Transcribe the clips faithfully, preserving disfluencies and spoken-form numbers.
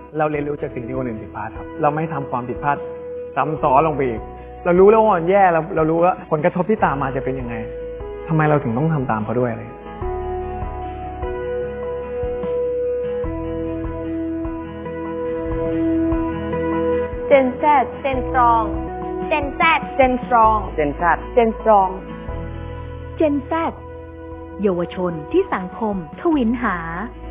เราเรียนรู้จากสิ่งที่คนอื่นผิดพลาดครับเราไม่ทำความผิดพลาดซ้ำซ้อนลงไปอีกเรารู้แล้วว่ามันแย่เราเรารู้ว่าผลกระทบที่ตามมาจะเป็นยังไงทำไมเราถึงต้องทำตามเขาด้วยอะไรเจน Z เจน Strong เจน Z เจน Strong เจน Z เจน Strong เจน Z เยาวชนที่สังคมทวินหา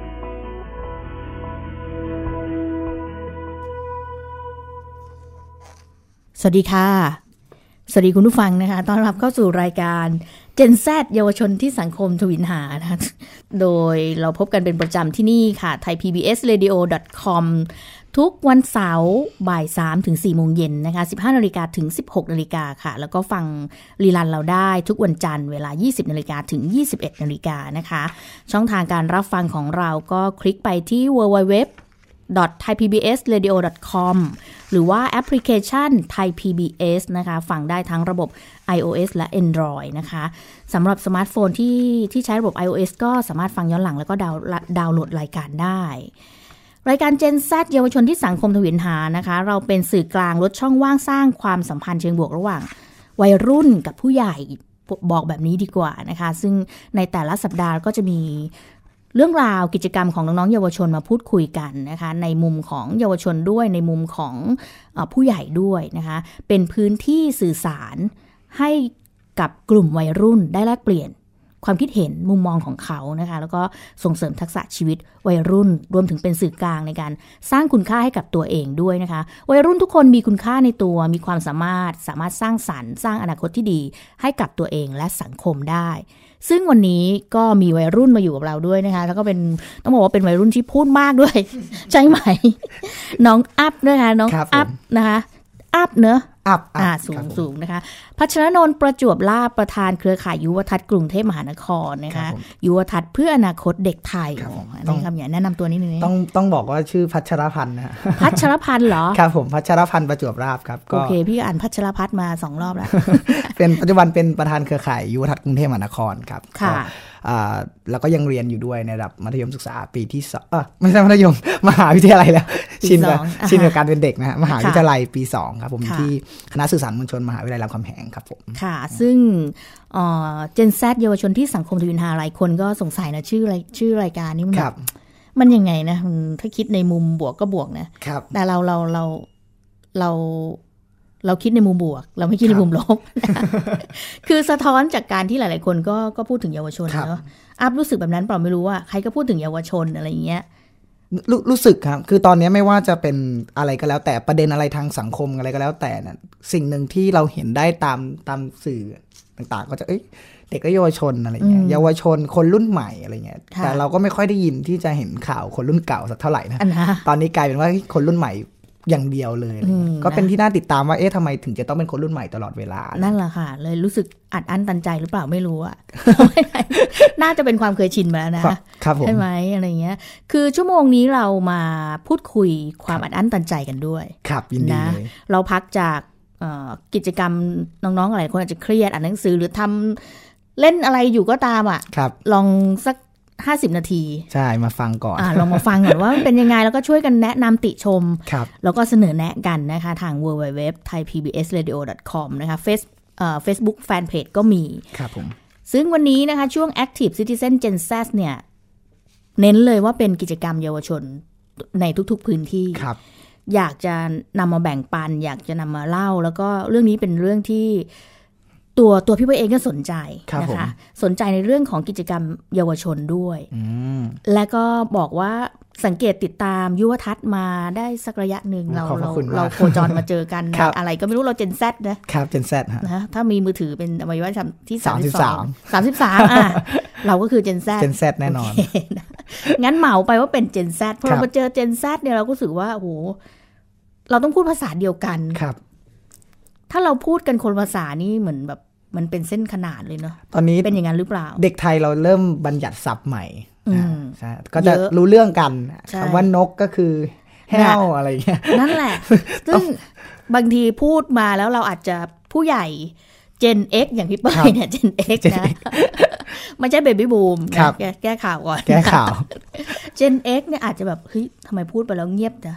สวัสดีค่ะสวัสดีคุณผู้ฟังนะคะต้อนรับเข้าสู่รายการ Gen Z เยาวชนที่สังคมทวินหานะคะโดยเราพบกันเป็นประจำที่นี่ค่ะ ไทย พี บี เอส เรดิโอ ดอท คอม ทุกวันเสาร์บ่าย สามถึงสี่ โมงเย็นนะคะ สิบห้านาฬิกาถึง สิบหกนาฬิกาค่ะแล้วก็ฟังรีลันเราได้ทุกวันจันทร์เวลา ยี่สิบนาฬิกาถึง ยี่สิบเอ็ดนาฬิกานะคะช่องทางการรับฟังของเราก็คลิกไปที่ ดับเบิลยู ดับเบิลยู ดับเบิลยู ดอท ไทย พี บี เอส เรดิโอ ดอท คอม หรือว่าแอปพลิเคชัน Thai พี บี เอส นะคะฟังได้ทั้งระบบ iOS และ Android นะคะสำหรับสมาร์ทโฟนที่ที่ใช้ระบบ iOS ก็สามารถฟังย้อนหลังแล้วก็ดาวดาวน์โหลดรายการได้รายการ Gen Z เยาวชนที่สังคมทวินหานะคะเราเป็นสื่อกลางลดช่องว่างสร้างความสัมพันธ์เชิงบวกระหว่างวัยรุ่นกับผู้ใหญ่บอกแบบนี้ดีกว่านะคะซึ่งในแต่ละสัปดาห์ก็จะมีเรื่องราวกิจกรรมของน้องๆเยาวชนมาพูดคุยกันนะคะในมุมของเยาวชนด้วยในมุมของเอ่อผู้ใหญ่ด้วยนะคะเป็นพื้นที่สื่อสารให้กับกลุ่มวัยรุ่นได้แลกเปลี่ยนความคิดเห็นมุมมองของเขานะคะแล้วก็ส่งเสริมทักษะชีวิตวัยรุ่นรวมถึงเป็นสื่อกลางในการสร้างคุณค่าให้กับตัวเองด้วยนะคะวัยรุ่นทุกคนมีคุณค่าในตัวมีความสามารถสามารถสร้างสรรค์สร้างอนาคตที่ดีให้กับตัวเองและสังคมได้ซึ่งวันนี้ก็มีวัยรุ่นมาอยู่กับเราด้วยนะคะแล้วก็เป็นต้องบอกว่าเป็นวัยรุ่นที่พูดมากด้วย ใช่ไหม น้องอัพนะคะน้องอัพนะคะอัพเนอะอัพอ่าสูงสูงนะคะพัชรนนท์ประจวบลาภประธานเครือข่ายยุวทัศน์กรุงเทพมหานครนะคะยุวทัศน์เพื่ออนาคตเด็กไทยอันนี้คำอย่างแนะนำตัวนิดนึงต้องต้องบอกว่าชื่อพัชรพันธ์นะฮะพัชรพันธ์เหรอครับผมพัชรพันธ์ประจวบลาภครับโอเคพี่อ่านพัชรพัฒน์มาสองรอบแล้วเป็นปัจจุบันเป็นประธานเครือข่ายยุวทัศน์กรุงเทพมหานครครับค่ะอ่าแล้วก็ยังเรียนอยู่ด้วยในระดับมัธยมศึกษาปีที่สองเออไม่ใช่มัธยมมหาวิทยาลัยแล้วชินกับชินกับการเป็นเด็กนะฮะมหาวิทยาลัยปีสองครับผมที่คณะสื่อสารมวลชนมหาวิทยาลัยรามคำแหงครับผมค่ะซึ่งเอ่อ Gen Z เยาวชนที่สังคมทวินหาหลายคนก็สงสัยนะชื่ออะไรชื่อรายการนี้มันแบบมันยังไงนะถ้าคิดในมุมบวกก็บวกนะแต่เราเราเราเราเราคิดในมุมบวกเราไม่คิดในมุมลบ คือสะท้อนจากการที่หลายๆคนก็ก็พูดถึงเยาวชนเนาะอัพรู้สึกแบบนั้นเปล่าไม่รู้ว่าใครก็พูดถึงเยาวชนอะไรอย่างเงี้ยรรู้สึกครับคือตอนนี้ไม่ว่าจะเป็นอะไรก็แล้วแต่ประเด็นอะไรทางสังคมอะไรก็แล้วแต่น่ะสิ่งหนึ่งที่เราเห็นได้ตามตามสื่อต่างๆก็จะเอ้ยเด็กก็เยาวชนอะไรเงี้ยเยาวชนคนรุ่นใหม่อะไรเงี้ยแต่เราก็ไม่ค่อยได้ยินที่จะเห็นข่าวคนรุ่นเก่าสักเท่าไหร่นะตอนนี้กลายเป็นว่าคนรุ่นใหม่อย่างเดียวเลยก็เป็นที่น่าติดตามว่าเอ๊ะทำไมถึงจะต้องเป็นคนรุ่นใหม่ตลอดเวลานั่นแหละค่ะเลยรู้สึกอัดอั้นตันใจหรือเปล่าไม่รู้อะ น่าจะเป็นความเคยชินมาแล้วนะใช่ไหมอะไรเงี้ยคือชั่วโมงนี้เรามาพูดคุยความอัดอั้นตันใจกันด้วยครับยินดีเลยเราพักจากกิจกรรมน้องๆหลายคนอาจจะเครียดอ่านหนังสือหรือทำเล่นอะไรอยู่ก็ตามอ่ะลองสักห้าสิบนาทีใช่มาฟังก่อนอ่าลองมาฟังก่อนว่ามันเป็นยังไงแล้วก็ช่วยกันแนะนำติชมแล้วก็เสนอแนะกันนะคะทาง ดับเบิลยู ดับเบิลยู ดับเบิลยู ดอท ไทย พี บี เอส เรดิโอ ดอท คอม นะคะเฟซเอ่อ Facebook Fanpage ก็มีครับผมซึ่งวันนี้นะคะช่วง Active Citizen Gen Z เนี่ยเน้นเลยว่าเป็นกิจกรรมเยาวชนในทุกๆพื้นที่อยากจะนำมาแบ่งปันอยากจะนำมาเล่าแล้วก็เรื่องนี้เป็นเรื่องที่ตัวตัวพี่เองก็สนใจนะคะสนใจในเรื่องของกิจกรรมเยาวชนด้วยและก็บอกว่าสังเกตติดตามยุวทัศน์มาได้สักระยะหนึ่งเราเราเราโคจรมาเจอกัน อะไรก็ไม่รู้เรา Gen Z นะครับ Gen Z ฮะนะถ้ามีมือถือเป็นอวัยวะที่สามสิบสอง สามสิบสามอ่ะเราก็คือ Gen Z Gen Z แน่นอนงั้นเหมาไปว่าเป็น Gen Z พอเรามาเจอ Gen Z เนี่ยเราก็รู้สึกว่าโอ้โหเราต้องพูดภาษาเดียวกันครับถ้าเราพูดกันคนภาษานี่เหมือนแบบมันเป็นเส้นขนาดเลยเนาะตอนนี้เป็นอย่างนั้นหรือเปล่าเด็กไทยเราเริ่มบัญญัติศัพท์ใหม่ใช่ก็จะรู้เรื่องกันคำว่านกก็คือแห้วอะไรเงี้ยนั่นแหละซึ่งบางทีพูดมาแล้วเราอาจจะผู้ใหญ่ Gen X อย่างพี่เป้ยเนี่ย Gen X นะไม่ใช่ Baby Boom นะแก้ข่าวก่อนแก้ข่าว Gen X เนี่ยอาจจะแบบเฮ้ยทำไมพูดไปแล้วเงียบจ้ะ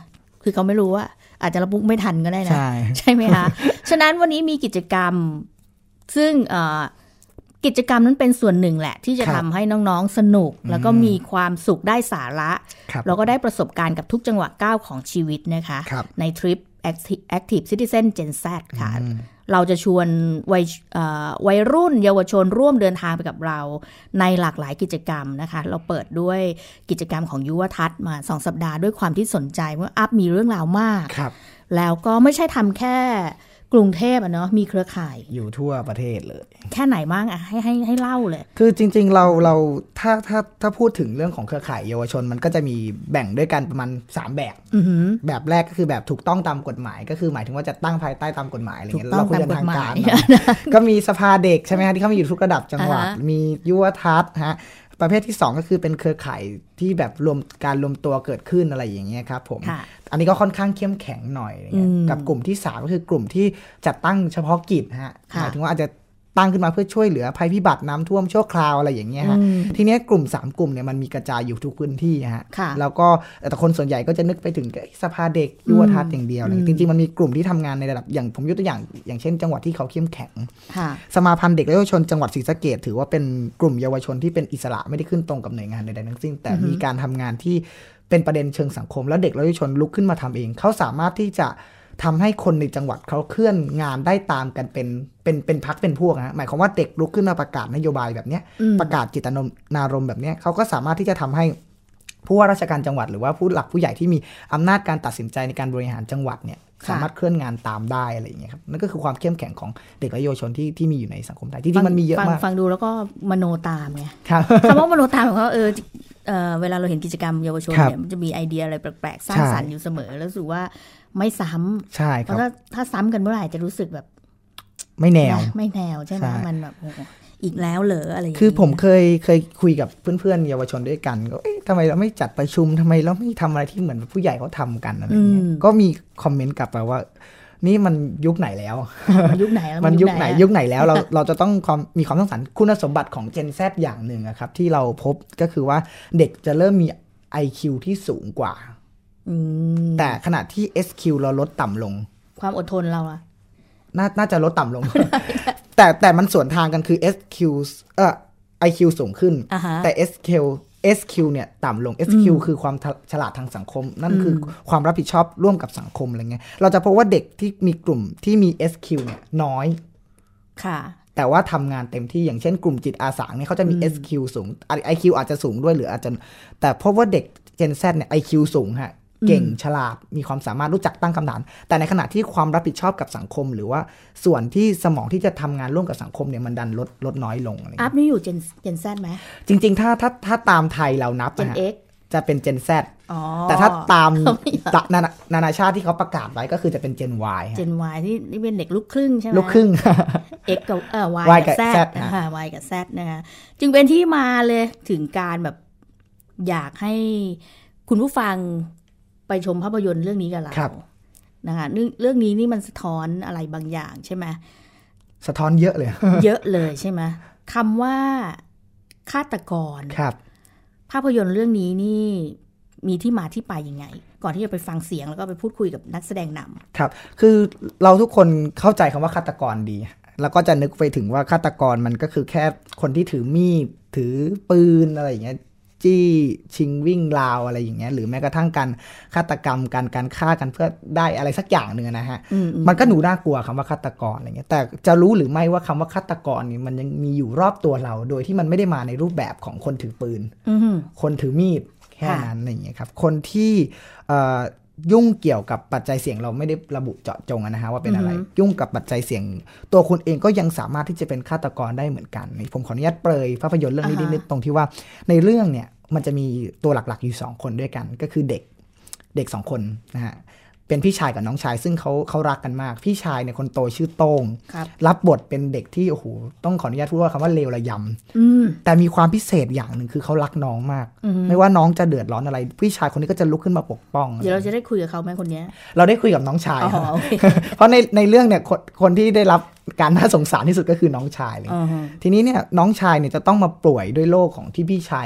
คือเขาไม่รู้ว่าอาจจะรับมุกไม่ทันก็ได้นะใช่ใช่ไหมคะ ฉะนั้นวันนี้มีกิจกรรมซึ่งกิจกรรมนั้นเป็นส่วนหนึ่งแหละที่จะทำให้น้องๆสนุกแล้วก็มีความสุขได้สาระแล้วก็ได้ประสบการณ์กับทุกจังหวะก้าวของชีวิตนะคะในทริป Active Citizen Gen Z ค่ะเราจะชวนวัยวัยรุ่นเยาวชนร่วมเดินทางไปกับเราในหลากหลายกิจกรรมนะคะเราเปิดด้วยกิจกรรมของยุวทัศน์มาสองสัปดาห์ด้วยความที่สนใจว่าอัพมีเรื่องราวมากแล้วก็ไม่ใช่ทำแค่กรุงเทพอ่ะเนาะมีเครือข่ายอยู่ทั่วประเทศเลยแค่ไหนบ้างอ่ะให้ให้ให้เล่าเลยคือจริงๆเราเราถ้าถ้าถ้าพูดถึงเรื่องของเครือข่ายเยาวชนมันก็จะมีแบ่งด้วยกันประมาณสามแบบแบบแรกก็คือแบบถูกต้องตามกฎหมายก็คือหมายถึงว่าจะตั้งภายใต้ตามกฎหมายอะไรเงี้ยเราคุยกันทางการก็มีสภาเด็กใช่ไหมฮะที่เขามีอยู่ทุกระดับจังหวัดมียุวทัศน์ฮะประเภทที่สองก็คือเป็นเครือข่ายที่แบบรวมการรวมตัวเกิดขึ้นอะไรอย่างเงี้ยครับผมอันนี้ก็ค่อนข้างเข้มแข็งหน่อยกับกลุ่มที่สามก็คือกลุ่มที่จัดตั้งเฉพาะกิจฮะหมายถึงว่าอาจจะตั้งขึ้นมาเพื่อช่วยเหลือภัยพิบัติน้ำท่วมชั่วคราวอะไรอย่างเงี้ยฮะทีนี้กลุ่มสามกลุ่มเนี่ยมันมีกระจายอยู่ทุกพื้นที่ฮะแล้วก็แต่คนส่วนใหญ่ก็จะนึกไปถึงสภาเด็กยุวทัศน์อย่างเดียวเลยจริงๆมันมีกลุ่มที่ทำงานในระดับอย่างผมยกตัวอย่างอย่างเช่นจังหวัดที่เขาเข้มแข็งสมาพันธ์เด็กและเยาวชนจังหวัดศรีสะเกษถือว่าเป็นกลุ่มเยาวชนที่เป็นอิสระไม่ได้ขึ้นตรงกับหน่วยงานใดๆทั้งสิ้นแต่มีการทำงานที่เป็นประเด็นเชิงสังคมแล้วเด็กและเยาวชนลุกขึ้นมาทำเองเขาสามารถที่จะทำให้คนในจังหวัดเขาเคลื่อนงานได้ตามกันเป็นเป็นเป็นพรรคเป็นพวกนะหมายความว่าเด็กลุกขึ้นมาประกาศนโยบายแบบนี้ประกาศเจตนารมณ์แบบนี้เขาก็สามารถที่จะทำให้ผู้ว่าราชการจังหวัดหรือว่าผู้หลักผู้ใหญ่ที่มีอำนาจการตัดสินใจในการบริหารจังหวัดเนี่ยสามารถเคลื่อนงานตามได้อะไรอย่างเงี้ยครับนั่นก็คือความเข้มแข็งของเด็กและเยาวชนที่ที่มีอยู่ในสังคมไทยที่ที่มันมีเยอะมากฟังดูแล้วก็มโนตามไงคำว่ามโนตามของเขาเออเวลาเราเห็นกิจกรรมเยาวชนเนี่ยมันจะมีไอเดียอะไรแปลกๆสร้างสรรค์อยู่เสมอแล้วรู้สึกว่าไม่ซ้ำใช่ครับเพราะถ้าถ้าซ้ำกันเมื่อไหร่จะรู้สึกแบบไม่แนวไม่แนวใช่ไหมมันแบบอีกแล้วเหรออะไรอย่างเงี้ยคือผมเคยเคยคุยกับเพื่อนๆเยาวชนด้วยกันก็เอ๊ะทำไมเราไม่จัดประชุมทำไมเราไม่ทำอะไรที่เหมือนผู้ใหญ่เขาทำกันอะไรอย่างเงี้ยก็มีคอมเมนต์กลับมาว่านี่มันยุคไหนแล้วยุคไหนมันยุคไหนยุคไหนแล้วเราเราจะต้องมีความต้องการคุณสมบัติของ Gen Z อย่างหนึ่งครับที่เราพบก็คือว่าเด็กจะเริ่มมี ไอ คิว ที่สูงกว่าแต่ขณะที่ เอส คิว เราลดต่ำลงความอดทนเราอะน่าน่าจะลดต่ำลง แต่แต่มันส่วนทางกันคือ เอส คิว เอ่อ ไอ คิว สูงขึ้น uh-huh. แต่ เอส คิว เอส คิว เนี่ยต่ำลง เอส คิว คือความฉลาดทางสังคมนั่นคือความรับผิดชอบร่วมกับสังคมอะไรเงี้ยเราจะพบว่าเด็กที่มีกลุ่มที่มี เอส คิว เนี่ยน้อยค่ะแต่ว่าทำงานเต็มที่อย่างเช่นกลุ่มจิตอาสาเนี่ยเขาจะมี เอส คิว สูง ไอ คิว อาจจะสูงด้วยหรืออาจจะแต่พบว่าเด็ก Gen Z เนี่ย ไอ คิว สูงฮะเก่งฉลาดมีความสามารถรู้จักตั้งคำถามแต่ในขณะที่ความรับผิดชอบกับสังคมหรือว่าส่วนที่สมองที่จะทำงานร่วมกับสังคมเนี่ยมันดันลดลดน้อยลงอะไรอัพนี่อยู่ Gen Gen Z ไหมจริงๆถ้าถ้าถ้าตามไทยเรานับ Gen X จะเป็น Gen Z แต่ถ้าตามนานาชาติที่เขาประกาศไว้ก็คือจะเป็น Gen Y Gen Y ที่นี่เป็นเด็กลูกครึ่งใช่ไหมลูกครึ่ง X กับเอ่อ Y กับ Z นะคะ Y กับ Z นะคะจึงเป็นที่มาเลยถึงการแบบอยากให้คุณผู้ฟังไปชมภาพยนตร์เรื่องนี้กับเรานะคะเรื่องนี้นี่มันสะท้อนอะไรบางอย่างใช่ไหมสะท้อนเยอะเลยเยอะเลยใช่ไหมคำว่าฆาตกรครับภาพยนตร์เรื่องนี้นี่มีที่มาที่ไปยังไงก่อนที่จะไปฟังเสียงแล้วก็ไปพูดคุยกับนักแสดงนำครับคือเราทุกคนเข้าใจคำว่าฆาตกรดีแล้วก็จะนึกไปถึงว่าฆาตกรมันก็คือแค่คนที่ถือมีดถือปืนอะไรอย่างเงี้ยจี้ชิงวิ่งราวอะไรอย่างเงี้ยหรือแม้กระทั่งการฆาตกรรมการการฆ่ากันเพื่อได้อะไรสักอย่างนึงนะฮะมันก็หนูน่ากลัวคำว่าฆาตกรอะไรเงี้ยแต่จะรู้หรือไม่ว่าคำว่าฆาตกรนี่มันยังมีอยู่รอบตัวเราโดยที่มันไม่ได้มาในรูปแบบของคนถือปืนคนถือมีดแค่นั้นอะไรอย่างเงี้ยครับคนที่ยุ่งเกี่ยวกับปัจจัยเสี่ยงเราไม่ได้ระบุเจาะจงนะฮะว่าเป็นอะไรยุ่งกับปัจจัยเสี่ยงตัวคุณเองก็ยังสามารถที่จะเป็นฆาตกรได้เหมือนกันผมขออนุญาตเปรยภาพยนตร์เรื่องนี้นิดๆตรงที่ว่าในเรื่องเนี่ยมันจะมีตัวหลักๆอยู่สองคนด้วยกันก็คือเด็กเด็กสองคนนะฮะเป็นพี่ชายกับน้องชายซึ่งเขาเขารักกันมากพี่ชายเนี่ยคนโตชื่อโต้งรรับบทเป็นเด็กที่โอ้โหต้องขออนุญาตพูดว่าคำว่าเลวระยำแต่มีความพิเศษอย่างหนึ่งคือเขารักน้องมากไม่ว่าน้องจะเดือดร้อนอะไรพี่ชายคนนี้ก็จะลุกขึ้นมาปกป้องเดี๋ยวเราจะได้คุยกับเขาไหมคนนี้เราได้คุยกับน้องชาย เพราะในในเรื่องเนี่ยคนคนที่ได้รับการน่าสงสารที่สุดก็คือน้องชายเลยทีนี้เนี่ยน้องชายเนี่ยจะต้องมาป่วยด้วยโรคของที่พี่ชายเ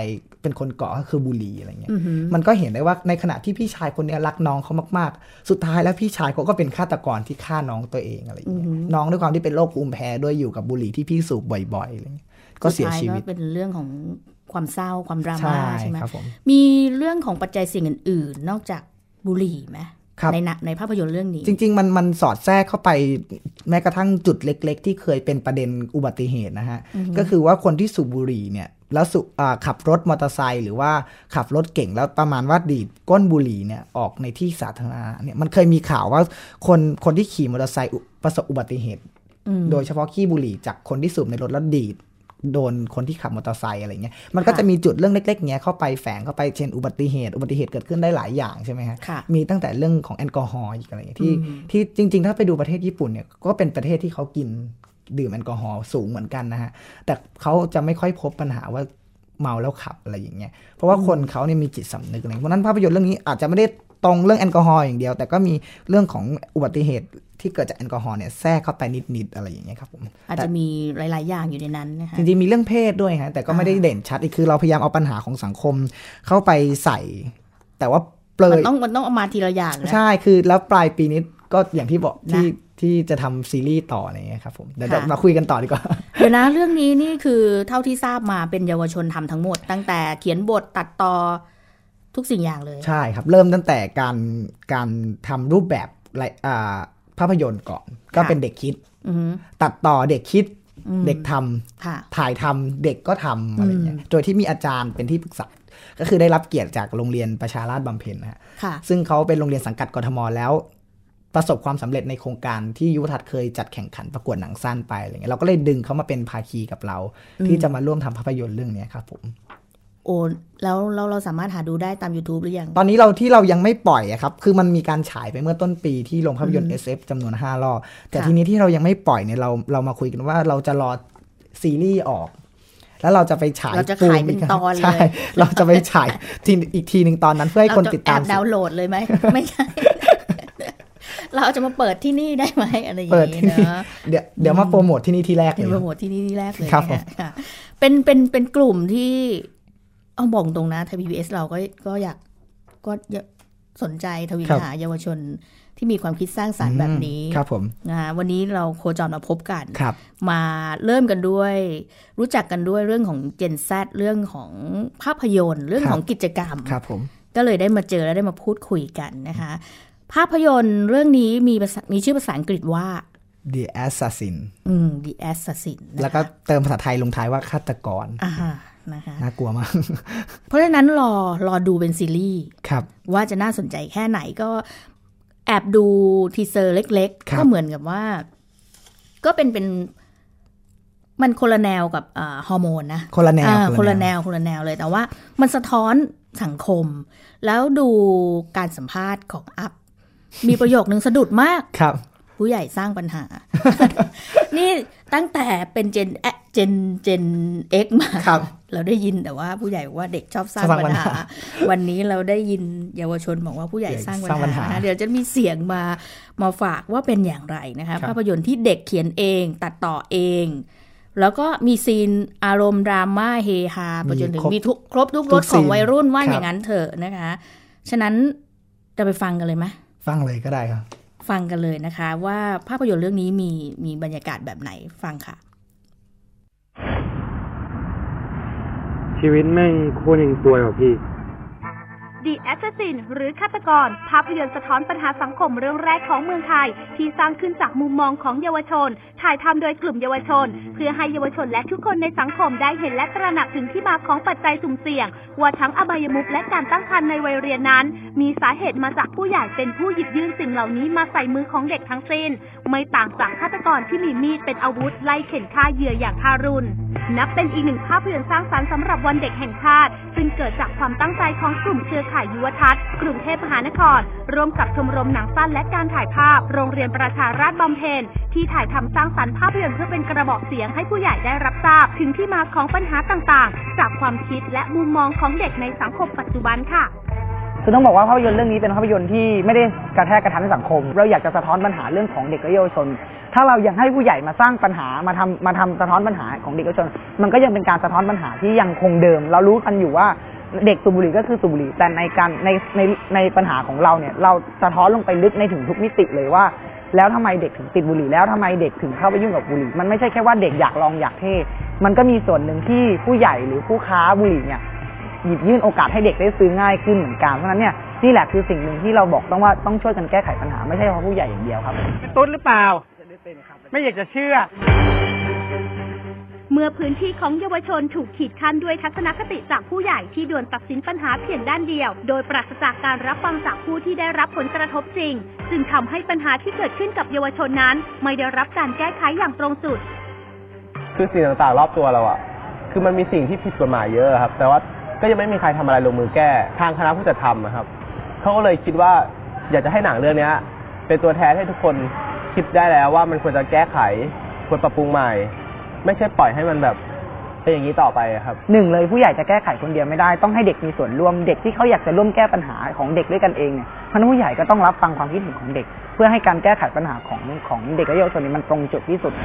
เป็นคนก่อก็คือบุหรี่อะไรเงี้ยมันก็เห็นได้ว่าในขณะที่พี่ชายคนนี้รักน้องเขามากๆสุดท้ายแล้วพี่ชายเขาก็เป็นฆาตกรที่ฆ่าน้องตัวเองอะไรอย่างเงี้ยน้องด้วยความที่เป็นโรคภูมิแพ้ด้วยอยู่กับบุหรี่ที่พี่สูบบ่อยๆอะไรเงี้ยก็เสียชีวิตเป็นเรื่องของความเศร้าความดราม่าใช่ไหมครับผมมีเรื่องของปัจจัยเสี่ยงอื่นๆนอกจากบุหรี่ไหมในในภาพยนตร์เรื่องนี้จริงๆมันมันสอดแทรกเข้าไปแม้กระทั่งจุดเล็กๆที่เคยเป็นประเด็นอุบัติเหตุนะฮะก็คือว่าคนที่สูบบุหรี่เนี่ยแล้วขับรถมอเตอร์ไซค์หรือว่าขับรถเก่งแล้วประมาณว่าดีดก้นบุหรี่เนี่ยออกในที่สาธารณะเนี่ยมันเคยมีข่าวว่าคนคนที่ขี่มอเตอร์ไซค์ประสบอุบัติเหตุโดยเฉพาะขี้บุหรี่จากคนที่สูบในรถแล้วดีดโดนคนที่ขับมอเตอร์ไซค์อะไรเงี้ยมันก็จะมีจุดเรื่องเล็กๆเงี้ยเข้าไปแฝงเข้าไปเช่นอุบัติเหตุอุบัติเหตุเกิดขึ้นได้หลายอย่างใช่ไหมฮะมีตั้งแต่เรื่องของแอลกอฮอล์อีกอะไรที่ที่จริงๆถ้าไปดูประเทศญี่ปุ่นเนี่ยก็เป็นประเทศที่เขากินดื่มแอลกอฮอล์สูงเหมือนกันนะฮะแต่เขาจะไม่ค่อยพบปัญหาว่าเมาแล้วขับอะไรอย่างเงี้ยเพราะว่าคนเขาเนี่ยมีจิตสำนึกอะไรเพราะนั้นภาพยนตร์เรื่องนี้อาจจะไม่ได้ตรงเรื่องแอลกอฮอล์อย่างเดียวแต่ก็มีเรื่องของอุบัติเหตุที่เกิดจากแอลกอฮอล์เนี่ยแทรกเข้าไปนิดๆอะไรอย่างเงี้ยครับผมอาจจะมีหลายๆอย่างอยู่ในนั้นนะคะจริงๆมีเรื่องเพศด้วยฮะแต่ก็ไม่ได้เด่นชัดอีกคือเราพยายามเอาปัญหาของสังคมเข้าไปใส่แต่ว่าเปลยมันต้องมันต้องเอามาทีละอย่างใช่คือแล้วปลายปีนี้ก็อย่างที่บอกที่ที่จะทำซีรีส์ต่ออะไรเงี้ยครับผมเดี๋ยวมาคุยกันต่อดีกว่าเดี๋ยวนะเรื่องนี้นี่คือเท่าที่ทราบมาเป็นเยาวชนทำทั้งหมดตั้งแต่เขียนบทตัดต่อทุกสิ่งอย่างเลยใช่ครับเริ่มตั้งแต่การการทำรูปแบบภาพยนตร์ก่อนก็เป็นเด็กคิดตัดต่อเด็กคิดเด็กทำถ่ายทำเด็กก็ทำอะไรเงี้ยโดยที่มีอาจารย์เป็นที่ปรึกษาก็คือได้รับเกียรติจากโรงเรียนประชาราษฎร์บำเพ็ญนะฮะซึ่งเขาเป็นโรงเรียนสังกัดกทมแล้วประสบความสำเร็จในโครงการที่ยุวทัศน์เคยจัดแข่งขันประกวดหนังสั้นไปอะไรเงี้ยเราก็เลยดึงเขามาเป็นภาคีกับเราที่จะมาร่วมทำภาพยนตร์เรื่องนี้ครับผมโอ้แล้วเราเราสามารถหาดูได้ตาม YouTube หรือยังตอนนี้เราที่เรายังไม่ปล่อยอะครับคือมันมีการฉายไปเมื่อต้นปีที่โรงภาพยนตร์ เอส เอฟ จำนวนห้ารอบแต่ทีนี้ที่เรายังไม่ปล่อยเนี่ยเราเรามาคุยกันว่าเราจะรอซีรีส์ออกแล้วเราจะไปฉายเราจะขายเป็นตอนเลยใช่เราจะไปฉายทีอีกทีนึงตอนนั้นเพื่อให้คนติดตามดาวน์โหลดเลยไหมไม่ใช่เราจะมาเปิดที่นี่ได้ไหมอะไรอย่างเงี้ยนะเดี๋ยวเดี๋ยวมาโปรโมทที่นี่ที่แรกเลยโปรโมทที่นี่ที่แรกเลยค่ะเป็นเป็นเป็นกลุ่มที่เอาบอกตรงนะไทย พี บี เอส เราก็ก็อยากก็สนใจทวินหาเยาวชนที่มีความคิดสร้างสรรค์แบบนี้ครับผมนะวันนี้เราโคจรมาพบกันมาเริ่มกันด้วยรู้จักกันด้วยเรื่องของ Gen Z เรื่องของภาพยนตร์เรื่องของกิจกรรมครับผมก็เลยได้มาเจอและได้มาพูดคุยกันนะคะภาพยนตร์เรื่องนี้มีมีชื่อภาษาอังกฤษว่า The Assassin อืม The Assassin แล้วก็เติมภาษาไทยลงท้ายว่าฆาตกรอ่านะคะน่ากลัวมากเพราะฉะนั้นรอรอดูเป็นซีรีส์ครับว่าจะน่าสนใจแค่ไหนก็แอบดูทีเซอร์เล็กๆก็เหมือนกับว่าก็เป็นเป็นมันคนละแนวกับฮอร์โมนนะคนละแนวคนละแนวคนละแนวเลยแต่ว่ามันสะท้อนสังคมแล้วดูการสัมภาษณ์ของอัพมีประโยคนึงสะดุดมากครับผู้ใหญ่สร้างปัญหา นี่ตั้งแต่เป็นเจนเจนเจนเอ็กมาเราได้ยินแต่ว่าผู้ใหญ่ว่าเด็กชอบสร้างปัญหาวันนี้เราได้ยินเยาวชนบอกว่าผู้ใหญ่สร้างปัญหานะเดี๋ยวจะมีเสียงมามาฝากว่าเป็นอย่างไรนะคะภาพยนตร์ที่เด็กเขียนเองตัดต่อเองแล้วก็มีซีนอารมณ์ดราม่าเฮฮาไปจนถึงมีทุกครบทุกรสของวัยรุ่นว่าอย่างนั้นเถอะนะคะฉะนั้นจะไปฟังกันเลยไหมฟังเลยก็ได้ครับฟังกันเลยนะคะว่าภาพยนตร์เรื่องนี้มีมีบรรยากาศแบบไหนฟังค่ะชีวิตแม่งโคตรเองซวยว่ะพี่ The Assassin หรือฆาตกรภาพยนตร์สะท้อนปัญหาสังคมเรื่องแรกของเมืองไทยที่สร้างขึ้นจากมุมมองของเยาวชนถ่ายทำโดยกลุ่มเยาวชนเพื่อให้เยาวชนและทุกคนในสังคมได้เห็นและตระหนักถึงที่มาของปัจจัยสุ่มเสี่ยงว่าทั้งอบายมุขและการตั้งครรภ์ในวัยเรียนนั้นมีสาเหตุมาจากผู้ใหญ่เป็นผู้หยิบยื่นสิ่งเหล่านี้มาใส่มือของเด็กทั้งสิ้นไม่ต่างจากฆาตกรที่มีมีดเป็นอาวุธไล่เข็นฆ่าเหยื่ออย่างทารุณนับเป็นอีกหนึ่งภาพยนตร์สร้างสรรค์สำหรับวันเด็กแห่งชาติซึ่งเกิดจากความตั้งใจของกลุ่มเครือข่ายยุวทัศน์กรุงเทพมหานครร่วมกับชมรมหนังสั้นและการถ่ายภาพโรงเรียนประชาราษฎร์บำเพ็ญที่ถ่ายทำสร้างสรรค์ภาพยนตร์เพื่อเป็นกระบอกเสียงให้ผู้ใหญ่ได้รับทราบถึงที่มาของปัญหาต่างๆจากความคิดและมุมมองของเด็กในสังคมปัจจุบันค่ะคือต้องบอกว่าภาพยนตร์เรื่องนี้เป็นภาพยนตร์ที่ไม่ได้กระแทกกระทันในสังคมเราอยากจะสะท้อนปัญหาเรื่องของเด็กและเยาวชนถ้าเรายังให้ผู้ใหญ่มาสร้างปัญหามาทำมาทำสะท้อนปัญหาของเด็กเยาวชนมันก็ยังเป็นการสะท้อนปัญหาที่ยังคงเดิมเรารู้กันอยู่ว่าเด็กสูบบุหรี่ก็คือสูบบุหรี่แต่ในการในในในปัญหาของเราเนี่ยเราสะท้อนลงไปลึกในถึงทุกมิติเลยว่าแล้วทำไมเด็กถึงติดบุหรี่แล้วทำไมเด็กถึงเข้าไปยุ่งกับบุหรี่มันไม่ใช่แค่ว่าเด็กอยากลองอยากเท่มันก็มีส่วนหนึ่งที่ผู้ใหญ่หรือผู้ค้าบุหรี่เนี่ยหยิบยื่นโอกาสให้เด็กได้ซื้อง่ายขึ้นเหมือนกันเพราะฉะนั้นเนี่ยนี่แหละคือสิ่งหนึ่งที่เราบอกต้องว่าต้องช่วยกันแก้ไขปัญหาไม่ใช่เฉพาะผู้ใหญ่อย่างเดียวครับเป็นต้นหรือเปล่าไม่อยากจะเชื่อเมื่อพื้นที่ของเยาวชนถูกขีดขั้นด้วยทัศนคติจากผู้ใหญ่ที่ด่วนตัดสินปัญหาเพียงด้านเดียวโดยปราศจากการรับฟังจากผู้ที่ได้รับผลกระทบจริงจึงทำให้ปัญหาที่เกิดขึ้นกับเยาวชนนั้นไม่ได้รับการแก้ไขอย่างตรงจุดคือสิ่งต่างๆรอบตัวเราอะคือมันมีสิ่งที่ผิดกฎหมายเยอะครับแต่ว่าก็ยังไม่มีใครทำอะไรลงมือแก้ทางคณะผู้จัดทำนะครับเขาก็เลยคิดว่าอยากจะให้หนังเรื่องนี้เป็นตัวแทนให้ทุกคนคิดได้แล้วว่ามันควรจะแก้ไขควรปรับปรุงใหม่ไม่ใช่ปล่อยให้มันแบบเป็นอย่างนี้ต่อไปครับหนึ่งเลยผู้ใหญ่จะแก้ไขคนเดียวไม่ได้ต้องให้เด็กมีส่วนร่วมเด็กที่เขาอยากจะร่วมแก้ปัญหาของเด็กด้วยกันเองเนี่ยเพราะนั้นผู้ใหญ่ก็ต้องรับฟังความคิดเห็นของเด็กเพื่อให้การแก้ไขปัญหาของของเด็กและเยาวชนนี้มันตรงจุดที่สุด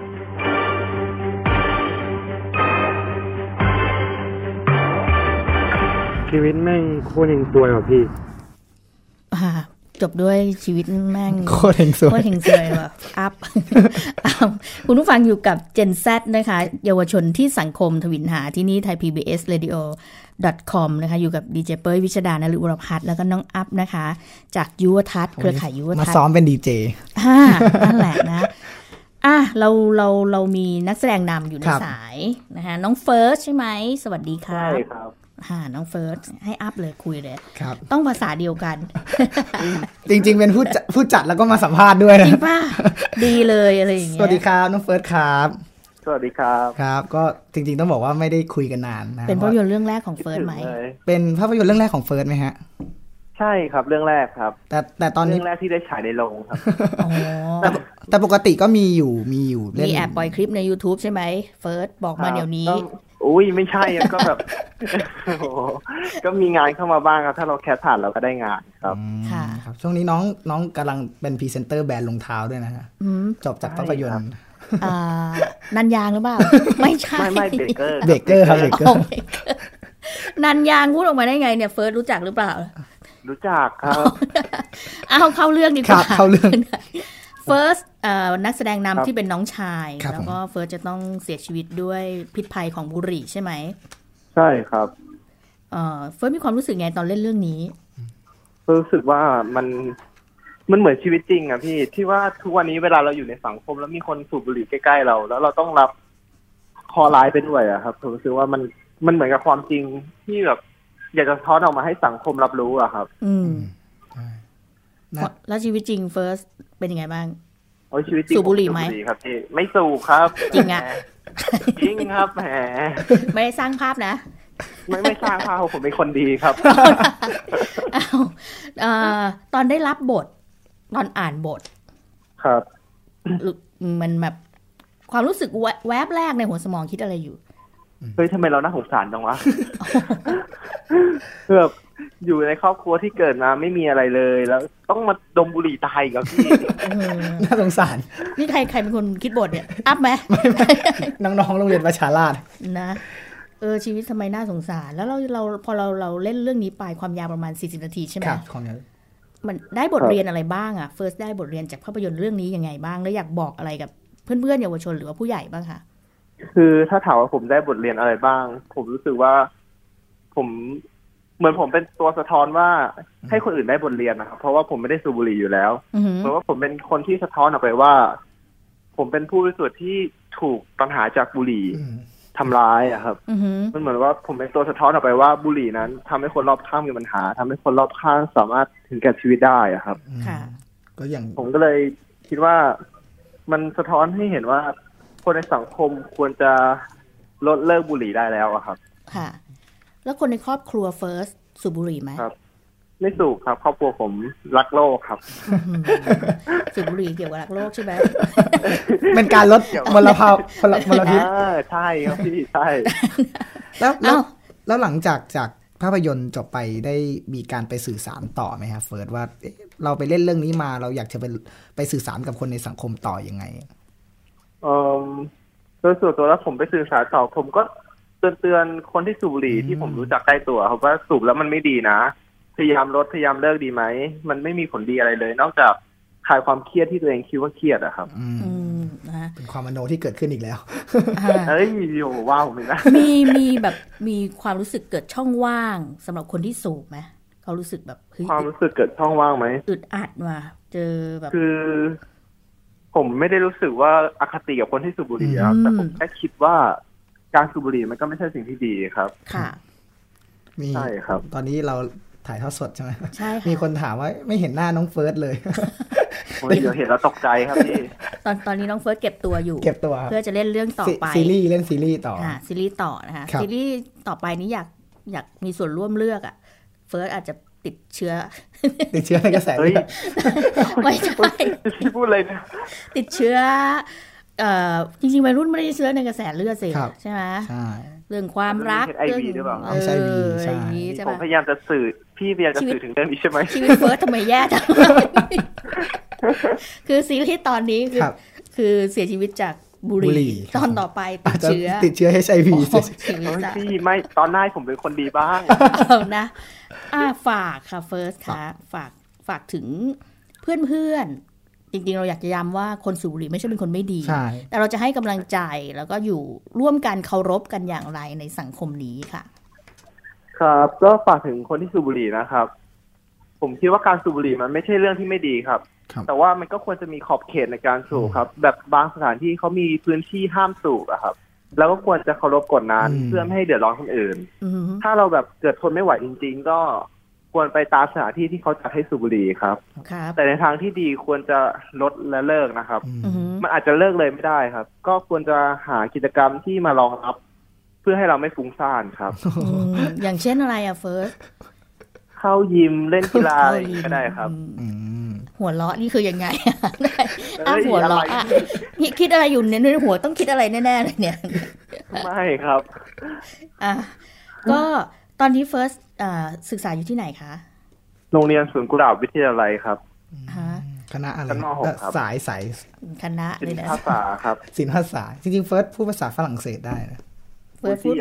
ชีวิตแม่งโคตรเฮงซวยว่ะพี่จบด้วยชีวิตแม่งโคตรเฮงซวยโคตรเฮงซวยแบบอัพคุณผู้ฟังอยู่กับ Gen Z นะคะเยาวชนที่สังคมทวินหาที่นี่ไทย พี บี เอส Radio .com นะคะอยู่กับดีเจเป้ยวิชดา นฤอุรพัฒน์แล้วก็น้องอัพนะคะจากยุวทัศน์เครือข่ายยุวทัศน์มาซ้อมเป็นดีเจฮ่านั่นแหละนะอ่ะเราเราเรามีนักแสดงนำอยู่ในสายนะคะน้องเฟิร์สใช่ไหมสวัสดีค่ะใช่ครับค่ะน้องเฟิร์สให้อัพเลยคุยเลยครับต้องภาษาเดียวกันจริงๆเป็นผู้จัดผู้จัดแล้วก็มาสัมภาษณ์ด้วยนะจริงป่ะดีเลยอะไรอย่างเงี้ยสวัสดีครับน้องเฟิร์สครับสวัสดีครับครับก็จริงๆต้องบอกว่าไม่ได้คุยกันนานนะเป็นภาพยนตร์เรื่องแรกของเฟิร์สไหมเป็นภาพยนตร์เรื่องแรกของเฟิร์สไหมฮะใช่ครับเรื่องแรกครับแต่แต่ตอนนี้เรื่องแรกที่ได้ฉายในโรงครับอ๋อแต่ปกติก็มีอยู่มีอยู่มีแอบปล่อยคลิปใน YouTube ใช่ไหมเฟิร์สบอกมาเดี๋ยวนี้อุ้ยไม่ใช่ก็แบบก็มีงานเข้ามาบ้างครับถ้าเราแคสผ่านเราก็ได้งานครับค่ะครับช่วงนี้น้องน้องกำลังเป็นพรีเซนเตอร์แบรนด์รองเท้าด้วยนะฮะจบจากภาพยนตร์นันยางหรือเปล่าไม่ใช่ไม่ไม่เบเกอร์เบเกอร์ครับเบเกอร์นันยางพูดออกมาได้ไงเนี่ยเฟิร์สรู้จักหรือเปล่ารู้จักครับเอาเข้าเรื่องดีกว่าเข้าเรื่องเฟิร์สนักแสดงนำที่เป็นน้องชายแล้วก็เฟิร์สจะต้องเสียชีวิตด้วยพิษภัยของบุหรี่ใช่ไหมใช่ครับเฟิร์สมีความรู้สึกไงตอนเล่นเรื่องนี้รู้สึกว่ามันมันเหมือนชีวิตจริงอะพี่ที่ว่าทุกวันนี้เวลาเราอยู่ในสังคมแล้วมีคนสูบบุหรี่ใกล้ๆเราแล้วเราต้องรับคอร้ายไปด้วยอะครับผมรู้สึกว่ามันมันเหมือนกับความจริงที่แบบอยากจะท้อนออกมาให้สังคมรับรู้อะครับอืมแล้วชีวิตจริงเฟิร์สเป็นยังไงบ้างโอ้ชีวิตจริงสูบบุหรี่ไหมครับพี่ไม่สูบครับจริงอะจริงครับแหมไม่ได้สร้างภาพนะไม่ไม่สร้างภาพผมเป็นคนดีครับเอาตอนได้รับบทตอนอ่านบทครับมันแบบความรู้สึกแวบแรกในหัวสมองคิดอะไรอยู่เฮ้ยทำไมเราน่าสงสารจังวะแบบอยู่ในครอบครัวที่เกิดมาไม่มีอะไรเลยแล้วต้องมาดมบุหรี่ตายกับพี่น่าสงสารนี่ใครใครเป็นคนคิดบทเนี่ยอัพไหมน้องๆโรงเรียนประชาราษฎร์นะเออชีวิตทำไมน่าสงสารแล้วเราเราพอเราเราเล่นเรื่องนี้ไปความยาวประมาณสี่สิบนาทีใช่ไหมครับของนี้มันได้บทเรียนอะไรบ้างอ่ะเฟิร์สได้บทเรียนจากภาพยนตร์เรื่องนี้ยังไงบ้างแล้วอยากบอกอะไรกับเพื่อนๆเยาวชนหรือว่าผู้ใหญ่บ้างคะคือถ้าถามว่าผมได้บทเรียนอะไรบ้างผมรู้สึกว่าผมเหมือนผมเป็นตัวสะท้อนว่าให้คนอื่นได้บทเรียนนะครับเพราะว่าผมไม่ได้สูบบุหรี่อยู่แล้วเพราะว่าผมเป็นคนที่สะท้อนออกไปว่าผมเป็นผู้บริสุทธิ์ที่ถูกปัญหาจากบุหรี่ทำร้ายอะครับมันเหมือนว่าผมเป็นตัวสะท้อนออกไปว่าบุหรี่นั้นทำให้คนรอบข้างมีปัญหาทำให้คนรอบข้างสามารถถึงแก่ชีวิตได้อะครับค่ะก็อย่างผมก็เลยคิดว่ามันสะท้อนให้เห็นว่าคนในสังคมควรจะลดเลิกบุหรี่ได้แล้วอะครับค่ะแล้วคนในครอบครัวเฟิร์สสูบบุหรี่ไหมครับไม่สูบครับครอบครัวผมรักโลกครับสูบบุหรี่เกี่ยวกับรักโลกใช่ไหมเป็นการลดมลภาวะมลพิษใช่ครับพี่ใช่แล้วแล้วแล้วหลังจากจากภาพยนตร์จบไปได้มีการไปสื่อสารต่อไหมครับเฟิร์สว่าเราไปเล่นเรื่องนี้มาเราอยากจะไปไปสื่อสารกับคนในสังคมต่อยังไงเอ่อโดยส่วนตัวแล้วผมไปสื่อสารต่อผมก็เตือนๆคนที่สูบบุหรี่ที่ผมรู้จักใกล้ตัวครับว่าสูบแล้วมันไม่ดีนะพยายามลดพยายามเลิกดีไหมมันไม่มีผลดีอะไรเลยนอกจากคลายความเครียดที่ตัวเองคิดว่าเครียดอะครับเป็นความมโนที่เกิดขึ้นอีกแล้วเฮ้ยโอ้ว้าวผมนะมีมีแบบมีความรู้สึกเกิดช่องว่างสำหรับคนที่สูบไหมเขารู้สึกแบบความรู้สึกเกิดช่องว่างไหมอึดอัดมาเจอแบบคือผมไม่ได้รู้สึกว่าอคติกับคนที่สูบบุหรี่ครับแต่ผมแค่คิดว่าการสูบบุหรี่มันก็ไม่ใช่สิ่งที่ดีครับค่ะมีใช่ครับตอนนี้เราถ่ายทอดสดใช่ไหมใช่ค่ะมีคนถามว่าไม่เห็นหน้าน้องเฟิร์สเลยเดี๋ยวเห็นแล้วตกใจครับพี่ตอนตอนนี้น้องเฟิร์สเก็บตัวอยู่เก็บตัวเพื่อจะเล่นเรื่องต่อไปซีรีส์เล่นซีรีส์ต่อซีรีส์ต่อนะคะซีรีส์ต่อไปนี้อยากอยากมีส่วนร่วมเลือกอ่ะเฟิร์สอาจจะติดเชื้อติดเชื้อในกระแสเลือดไม่ใช่พูดเลยนะติดเชื้อเอ่อจริงๆวัยรุ่นไม่ได้เชื้อในกระแสเลือดสิใช่ไหมใช่เรื่องความรักเรื่องเออใช่ผมพยายามจะสื่อพี่พยายามจะสื่อถึงเรื่องนี้ใช่ไหมชีวิตเฟิร์สทำไมแย่จังคือซีรีส์ตอนนี้คือคือเสียชีวิตจากบุหรี่ตอนต่อไปติดเชื้อติดเชื้อ เอช ไอ วีพี่ไม่ตอนหน้าผมเป็นคนดีบ้างเอานะอ่าฝากค่ะเฟิร์สค่ะฝากฝากถึงเพื่อนๆจริงๆเราอยากจะย้ำว่าคนสูบบุหรี่ไม่ใช่เป็นคนไม่ดีแต่เราจะให้กำลังใจแล้วก็อยู่ร่วมกันเคารพกันอย่างไรในสังคมนี้ค่ะครับก็ฝากถึงคนที่สูบบุหรี่นะครับผมคิดว่าการสูบบุหรี่มันไม่ใช่เรื่องที่ไม่ดีครับแต่ว่ามันก็ควรจะมีขอบเขตในการสูบครับแบบบางสถานที่เขามีพื้นที่ห้ามสูบอะครับแล้วก็ควรจะเคารพกฎนั้นเพื่อไม่ให้เดือดร้อนคนอื่นถ้าเราแบบเกิดทนไม่ไหวจริงๆก็ควรไปตามสถานที่ที่เขาจัดให้สูบบุหรี่ครับแต่ในทางที่ดีควรจะลดและเลิกนะครับมันอาจจะเลิกเลยไม่ได้ครับก็ควรจะหากิจกรรมที่มารองรับเพื่อให้เราไม่ฟุ้งซ่านครับอย่างเช่นอะไรอะเฟิร์สเข้ายิมเล่นกีฬาอะไรก็ได้ครับหัวเราะนี่คือยังไงอ่ะหัวเราะอ่ะคิดอะไรอยู่ในหัวต้องคิดอะไรแน่ๆเลยเนี่ยไม่ครับอ่ะก็ตอนนี้เฟิร์สศึกษาอยู่ที่ไหนคะโรงเรียนสวนกุหลาบวิทยาลัยครับคณะอะไรสายสายคณะศิลปภาษาครับศิลปภาษาจริงๆเฟิร์สพูดภาษาฝรั่งเศสได้นะเฟิร์สพูด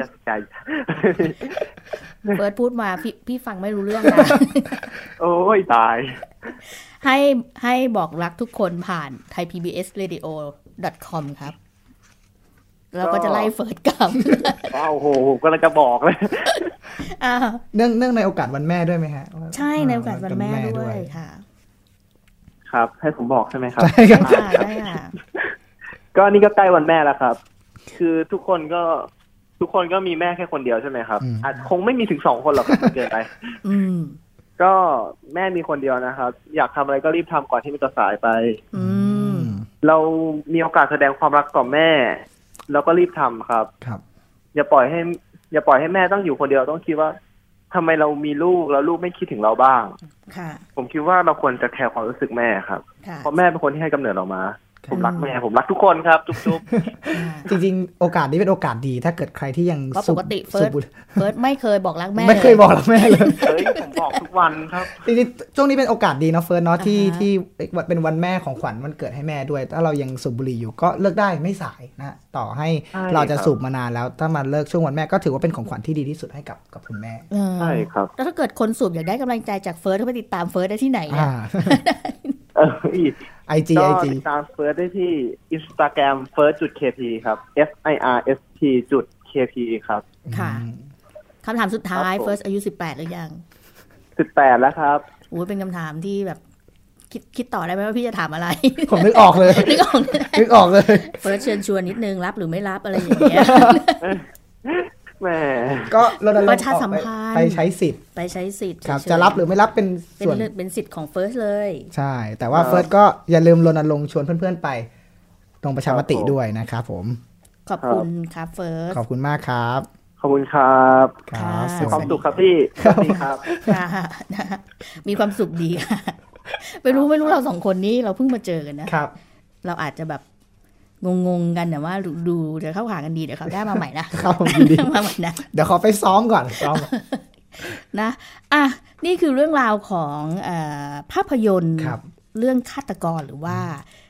เฟิร์สพูดมาพี่พี่ฟังไม่รู้เรื่องนะโอ้ยตายให้ให้บอกรักทุกคนผ่าน ไทยพีบีเอสเรดิโอ ดอท คอม ครับเราก็จะไล่เฟิร์สกลับว้าวโหก็เลยจะบอกเลยเนื่องเนื่องในโอกาสวันแม่ด้วยไหมฮะใช่ในโอกาสวันแม่ด้วยค่ะครับให้ผมบอกใช่ไหมครับใช่ครับใช่ค่ะก็นี่ก็ใกล้วันแม่แล้วครับคือทุกคนก็ทุกคนก็มีแม่แค่คนเดียวใช่ไหมครับอาจคงไม่มีถึงสองคนหรอกครับเกินไปก็แม่มีคนเดียวนะครับอยากทำอะไรก็รีบทำก่อนที่มันจะสายไปเรามีโอกาสแสดงความรักต่อแม่แล้วก็รีบทำครับครับอย่าปล่อยให้อย่าปล่อยให้แม่ต้องอยู่คนเดียวต้องคิดว่าทำไมเรามีลูกแล้วลูกไม่คิดถึงเราบ้างค่ะผมคิดว่าเราควรจะแคร์ความรู้สึกแม่ครับเพราะแม่เป็นคนที่ให้กำเนิดเรามาผมรักแม่ผมรักทุกคนครับจุ๊บๆจริงๆโอกาสนี้เป็นโอกาสดีถ้าเกิดใครที่ยังปกติเฟิร์สเฟิร์สไม่เคยบอกรักแม่ไม่เคยบอกรักแม่เลยเฮ้ยผมบอกทุกวันครับจริงๆช่วงนี้เป็นโอกาสดีเนาะเฟิร์สเนาะที่ที่เป็นวันแม่ของขวัญวันเกิดให้แม่ด้วยถ้าเรายังสูบบุหรี่อยู่ก็เลิกได้ไม่สายนะต่อให้เราจะสูบมานานแล้วถ้ามาเลิกช่วงวันแม่ก็ถือว่าเป็นของขวัญที่ดีที่สุดให้กับกับคุณแม่ใช่ครับแล้วถ้าเกิดคนสูบอยากได้กำลังใจจากเฟิร์สก็ไปติดตามเฟิร์สได้ที่ไหนอ่ะเออไอจีไอจีติดตามเฟิร์สได้ที่ Instagram เฟิร์ส จุด เค พี ครับ F I R S T จุด เค พี ครับค่ะคำถามสุดท้ายเฟิร์สอายุสิบแปดหรือยังสิบแปดแล้วครับโอ้เป็นคำถามที่แบบคิดคิดต่อได้ไหมว่าพี่จะถามอะไรผมนึกออกเลยนึกออกนึกออกเลยเฟิร์สเชิญชวนนิดนึงรับหรือไม่รับอะไรอย่างเงี้ยแม่ก็รณรงค์ประชาสัมพันธ์ไปใช้สิทธิ์ไปใช้สิทธิ์ครับจะรับหรือไม่รับเป็นส่วนเป็นสิทธิ์ของเฟิร์สเลยใช่แต่ว่าเฟิร์สก็อย่าลืมรณรงค์ชวนเพื่อนๆไปลงประชามติด้วยนะครับผมขอบคุณครับเฟิร์สขอบคุณมากครับขอบคุณครับครับมีความสุขครับพี่ครับมีความสุขดีค่ะไม่รู้ไม่รู้เราสองคนนี้เราเพิ่งมาเจอกันนะครับเราอาจจะแบบงงๆกันแต่ว่าดูเดี๋ยวเข้าหากันดีเดี๋ยวเขาได้มาใหม่นะเข้ามาใหม่นะเดี๋ยวขอไปซ้อมก่อนซ้อมนะอ่ะนี่คือเรื่องราวของเอ่อภาพยนตร์เรื่องฆาตกรหรือว่า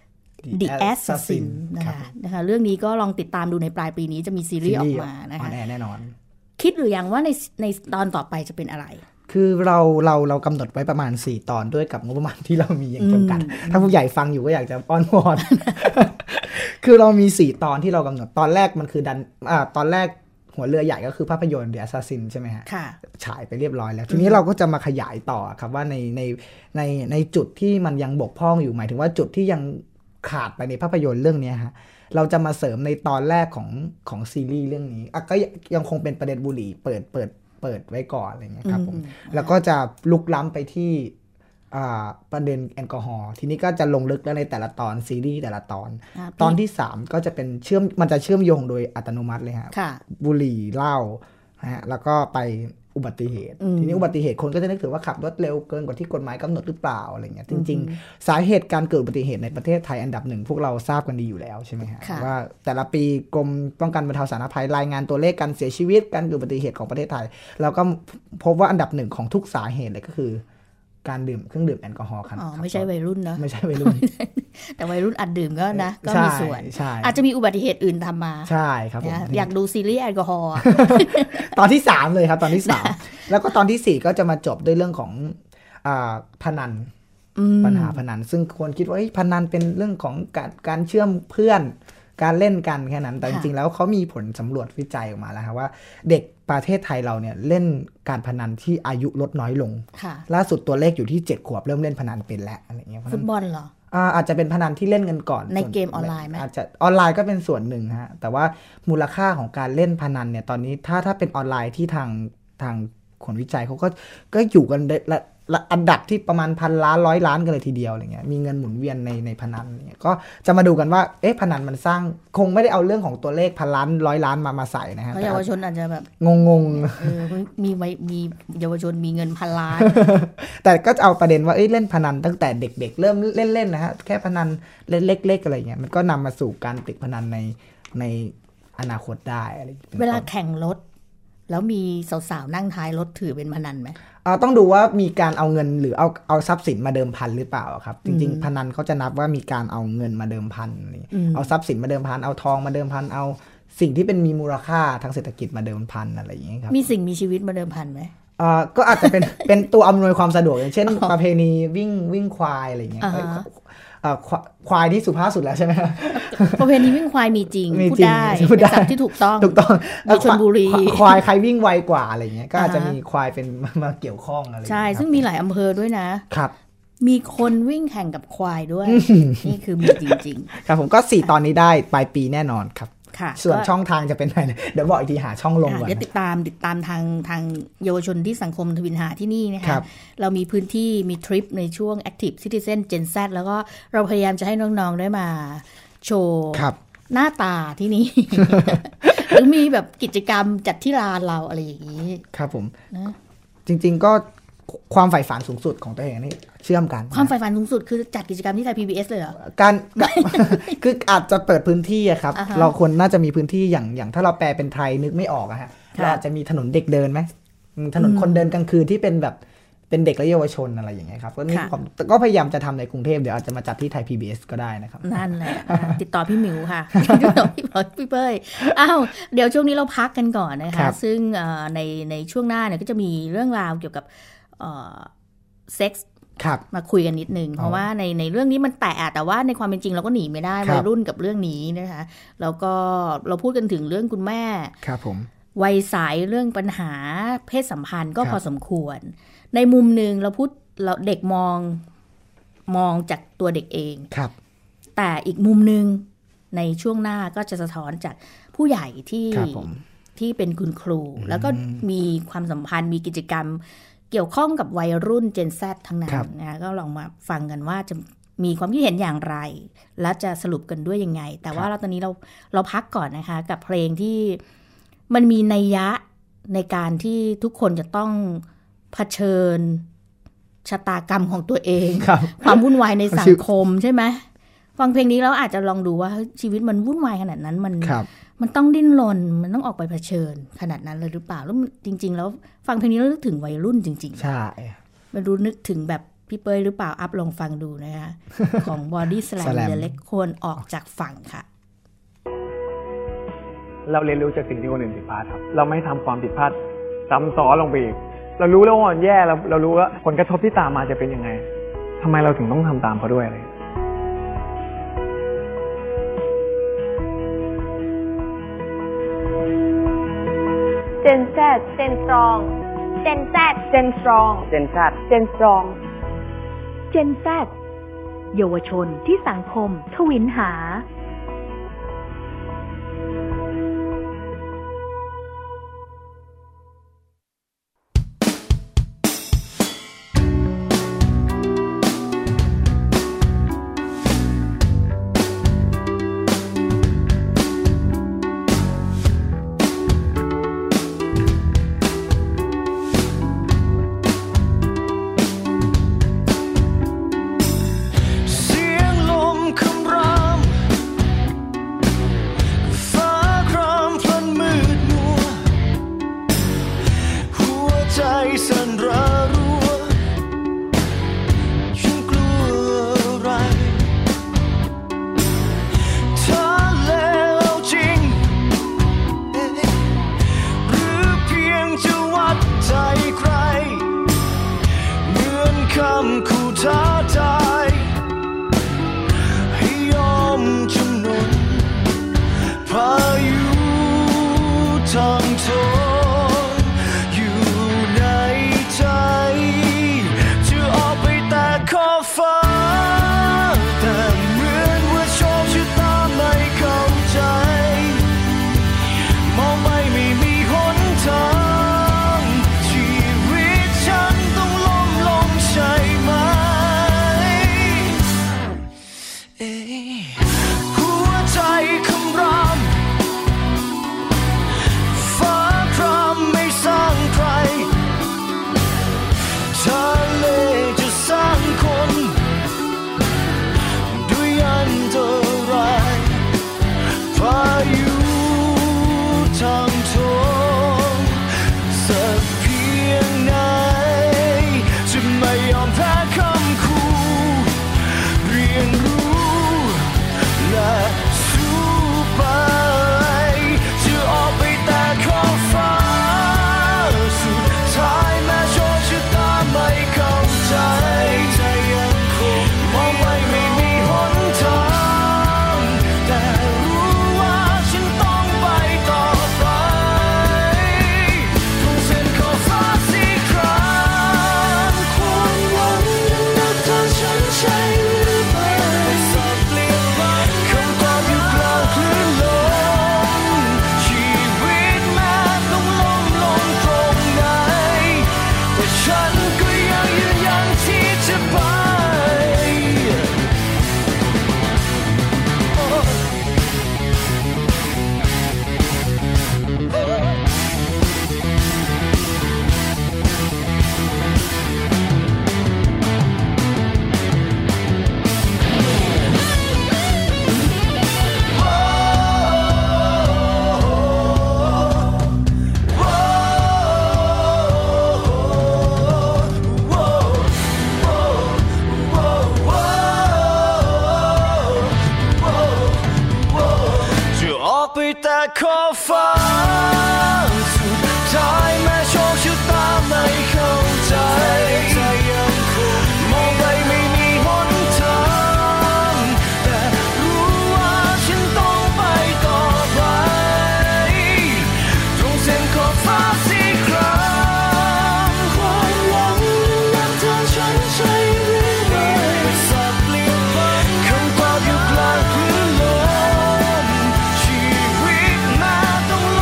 The Assassin นะคะนะคะเรื่องนี้ก็ลองติดตามดูในปลายปีนี้จะมีซีรีส์ออกมานะคะแน่แน่นอนคิดหรือยังว่าในในตอนต่อไปจะเป็นอะไรคือเราเราเรากำหนดไว้ประมาณสี่ตอนด้วยกับงบประมาณที่เรามีอย่างจำกัดถ้าผู้ใหญ่ฟังอยู่ก็อยากจะอ้อนวอน คือเรามีสี่ตอนที่เรากำหนดตอนแรกมันคือดันอ่าตอนแรกหัวเรือใหญ่ก็คือภาพยนตร์ The Assassin ใช่ไหมฮะฉายไปเรียบร้อยแล้วทีนี้เราก็จะมาขยายต่อครับว่าในในในในจุดที่มันยังบกพร่องอยู่หมายถึงว่าจุดที่ยังขาดไปในภาพยนตร์เรื่องนี้ฮะเราจะมาเสริมในตอนแรกของของซีรีส์เรื่องนี้อ่ะก็ยังคงเป็นประเด็นบุหรี่เปิดเปิดเปิดไว้ก่อนอะไรเงี้ยครับผมแล้วก็จะลุกล้ำไปที่ประเด็นแอลกอฮอล์ทีนี้ก็จะลงลึกแล้วในแต่ละตอนซีรีส์แต่ละตอนตอนที่สามก็จะเป็นเชื่อมมันจะเชื่อมโยงโดยอัตโนมัติเลยครับบุหรี่เหล้าฮะแล้วก็ไปอุบัติเหตุทีนี้อุบัติเหตุคนก็จะนึกถึงว่าขับรถเร็วเกินกว่าที่กฎหมายกำหนดหรือเปล่าอะไรเงี้ยจริงๆสาเหตุการเกิดอุบัติเหตุในประเทศไทยอันดับหนึ่งพวกเราทราบกันดีอยู่แล้วใช่ไหมฮะว่าแต่ละปีกรมป้องกันบรรเทาสาธารณภัยรายงานตัวเลขการเสียชีวิตการเกิดอุบัติเหตุของประเทศไทยเราก็พบว่าอันดับหนึ่งของทุกสาเหตุเลยก็คือการดื่มเครื่องดื่มแอลกอฮอล์ครับอ๋อไม่ใช่วัยรุ่นเนาะไม่ใช่วัยรุ่นแต่วัยรุ่นอัดดื่มก็นะก็มีส่วนอาจจะมีอุบัติเหตุอื่นทำมาใช่ครับผมอยากดูซีรีส์แอลกอฮอล์ตอนที่สามเลยครับตอนที่สามแล้วก็ตอนที่สี่ก็จะมาจบด้วยเรื่องของอ่าพนันปัญหาพนันซึ่งคนคิดว่าพนันเป็นเรื่องของการการเชื่อมเพื่อนการเล่นกันแค่นั้นแต่จริงๆแล้วเขามีผลสำรวจวิจัยออกมาแล้วครับว่าเด็กประเทศไทยเราเนี่ยเล่นการพนันที่อายุลดน้อยลงล่าสุดตัวเลขอยู่ที่เจ็ดขวบเริ่มเล่นพนันเป็นแล้วอะไรเงี้ยฟุตบอลเหรออ่าอาจจะเป็นพนันที่เล่นเงินก่อนในเกมออนไลน์ไหมอาจจะออนไลน์ก็เป็นส่วนหนึ่งฮะแต่ว่ามูลค่าของการเล่นพนันเนี่ยตอนนี้ถ้าถ้าเป็นออนไลน์ที่ทางทางคนวิจัยเขาก็ก็อยู่กันละอันดับที่ประมาณพันล้านร้อยล้านกันเลยทีเดียวอะไรเงี้ยมีเงินหมุนเวียนในในพนันเนี่ยก็จะมาดูกันว่าเอ๊ะพนันมันสร้างคงไม่ได้เอาเรื่องของตัวเลขพันล้านร้อยล้านมามาใส่นะฮะเยาวชนอาจจะแบบงงงเออมีไว้มีเยาวชนมีเงินพันล้านแต่ก็จะเอาประเด็นว่าเอ้ยเล่นพนันตั้งแต่เด็กๆเริ่มเล่นๆนะฮะแค่พนันเล็กๆอะไรเงี้ยมันก็นำมาสู่การติดพนันในในอนาคตได้อะไรเวลาแข่งรถแล้วมีสาวๆนั่งท้ายรถถือเป็นพนันไหมอ่าต้องดูว่ามีการเอาเงินหรือเอาเอาทรัพย์สินมาเดิมพันหรือเปล่าครับจริงๆพนันเขาจะนับว่ามีการเอาเงินมาเดิมพันเอาทรัพย์สินมาเดิมพันเอาทองมาเดิมพันเอาสิ่งที่เป็นมีมูลค่าทางเศรษฐกิจมาเดิมพันอะไรอย่างเงี้ยครับมีสิ่งมีชีวิตมาเดิมพันไหมอ่าก็อาจจะเป็น เป็นตัวอำนวยความสะดวกอย่างเช่นประเพณีวิ่งวิ่งควายอะไรอย่างเงี้ยควายที่สุภาพสุดแล้วใช่ไหมประเพณีวิ่งควายมีจริงพูดได้เป็นศัพท์ที่ถูกต้องถูกต้องในชลบุรีควายใครวิ่งไวกว่าอะไรเงี้ยก็อาจจะมีควายเป็นมาเกี่ยวข้องอะไรใช่ซึ่งมีหลายอำเภอด้วยนะครับมีคนวิ่งแข่งกับควายด้วยนี่คือมีจริงๆครับผมก็สี่ตอนนี้ได้ปลายปีแน่นอนครับส่วนช่องทางจะเป็นไงเดี๋ยวบอกอีกทีหาช่องลงก่อนเดี๋ยวติดตามติดตามทางทางเยาวชนที่สังคมทวินหาที่นี่นะคะเรามีพื้นที่มีทริปในช่วง Active Citizen Gen Z แล้วก็เราพยายามจะให้น้องๆได้มาโชว์หน้าตาที่นี่ หรือมีแบบกิจกรรมจัดที่ลานเราอะไรอย่างนี้ครับผมนะจริงๆก็ความใฝ่ฝันสูงสุดของตัวเองนี่เชื่อมกันความใฝ่ฝันสูงสุดคือจัดกิจกรรมที่ไทย พี บี เอส เลยเหรอการคืออาจจะเปิดพื้นที่อะครับ uh-huh. เราควรน่าจะมีพื้นที่อย่างอย่างถ้าเราแปลเป็นไทยนึกไม่ออกอะฮะเราอาจจะมีถนนเด็กเดินไหมถนนคนเดินกลางคืนที่เป็นแบบเป็นเด็กและเยาวชนอะไรอย่างเงี้ยครับก็นี่ผมก็พยายามจะทำในกรุงเทพเดี๋ยวอาจจะมาจัดที่ไทย พี บี เอส ก็ได้นะครับนั่นแหละติดต่อพี่หมิวค่ะติดต่อพี่พี่เป้ยอ้าวเดี๋ยวช่วงนี้เราพักกันก่อนนะคะซึ่งในในช่วงหน้าเนี่ยก็จะมีเรื่องราวเกี่ยวกับเซ็กส์มาคุยกันนิดนึงเพราะว่าในในเรื่องนี้มันแตะแต่ว่าในความเป็นจริงเราก็หนีไม่ได้วัยรุ่นกับเรื่องนี้นะคะแล้วก็เราพูดกันถึงเรื่องคุณแม่ครับผมวัยสายเรื่องปัญหาเพศสัมพันธ์ก็พอสมควรในมุมนึงเราพูดเราเด็กมองมองจากตัวเด็กเองครับแต่อีกมุมนึงในช่วงหน้าก็จะสะท้อนจากผู้ใหญ่ที่ที่เป็นคุณครูแล้วก็มีความสัมพันธ์มีกิจกรรมเกี่ยวข้องกับวัยรุ่น Gen Z ทั้งนั้นนะก็ลองมาฟังกันว่าจะมีความคิดเห็นอย่างไรและจะสรุปกันด้วยยังไงแต่ว่าเราตอนนี้เราเราพักก่อนนะคะกับเพลงที่มันมีนัยยะในการที่ทุกคนจะต้องเผชิญชะตากรรมของตัวเองความวุ่นวายในสังคมใช่ไหมฟังเพลงนี้แล้วอาจจะลองดูว่าชีวิตมันวุ่นวายขนาดนั้นมันมันต้องดิ้นรนมันต้องออกไปเผชิญขนาดนั้นเลยหรือเปล่าแล้วจริงๆแล้วฟังเพลงนี้แล้วนึกถึงวัยรุ่นจริงๆใช่ไม่รู้นึกถึงแบบพี่เป้ยหรือเปล่าอัพลองฟังดูนะคะ ของ Body Slam เรือเล็กควรออกจากฝั่งค่ะเราเรียนรู้จากสิ่งที่คนอื่นผิดพลาดครับเราไม่ทำความผิดพลาดซ้ำซ้อนลงไปอีกเรารู้แล้วว่ามันแย่เราเรารู้ว่าผลกระทบที่ตามมาจะเป็นยังไงทำไมเราถึงต้องทำตามเขาด้วยอะไรเจนแซดเจนสตรองเจนแซดเจนสตรองเจนแซดเจนสตรองเจนแซดเยาวชนที่สังคมทวินหาคำตอบอยู่กลางคลื่นลมชีวิตแม้ต้อง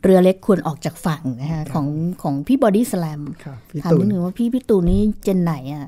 เรือเล็กควรออกจากฝั่งนะคะของของพี่บอดี้สแลมถามนิดนึงว่าพี่พี่ตูนนี่เจนไหนอ่ะ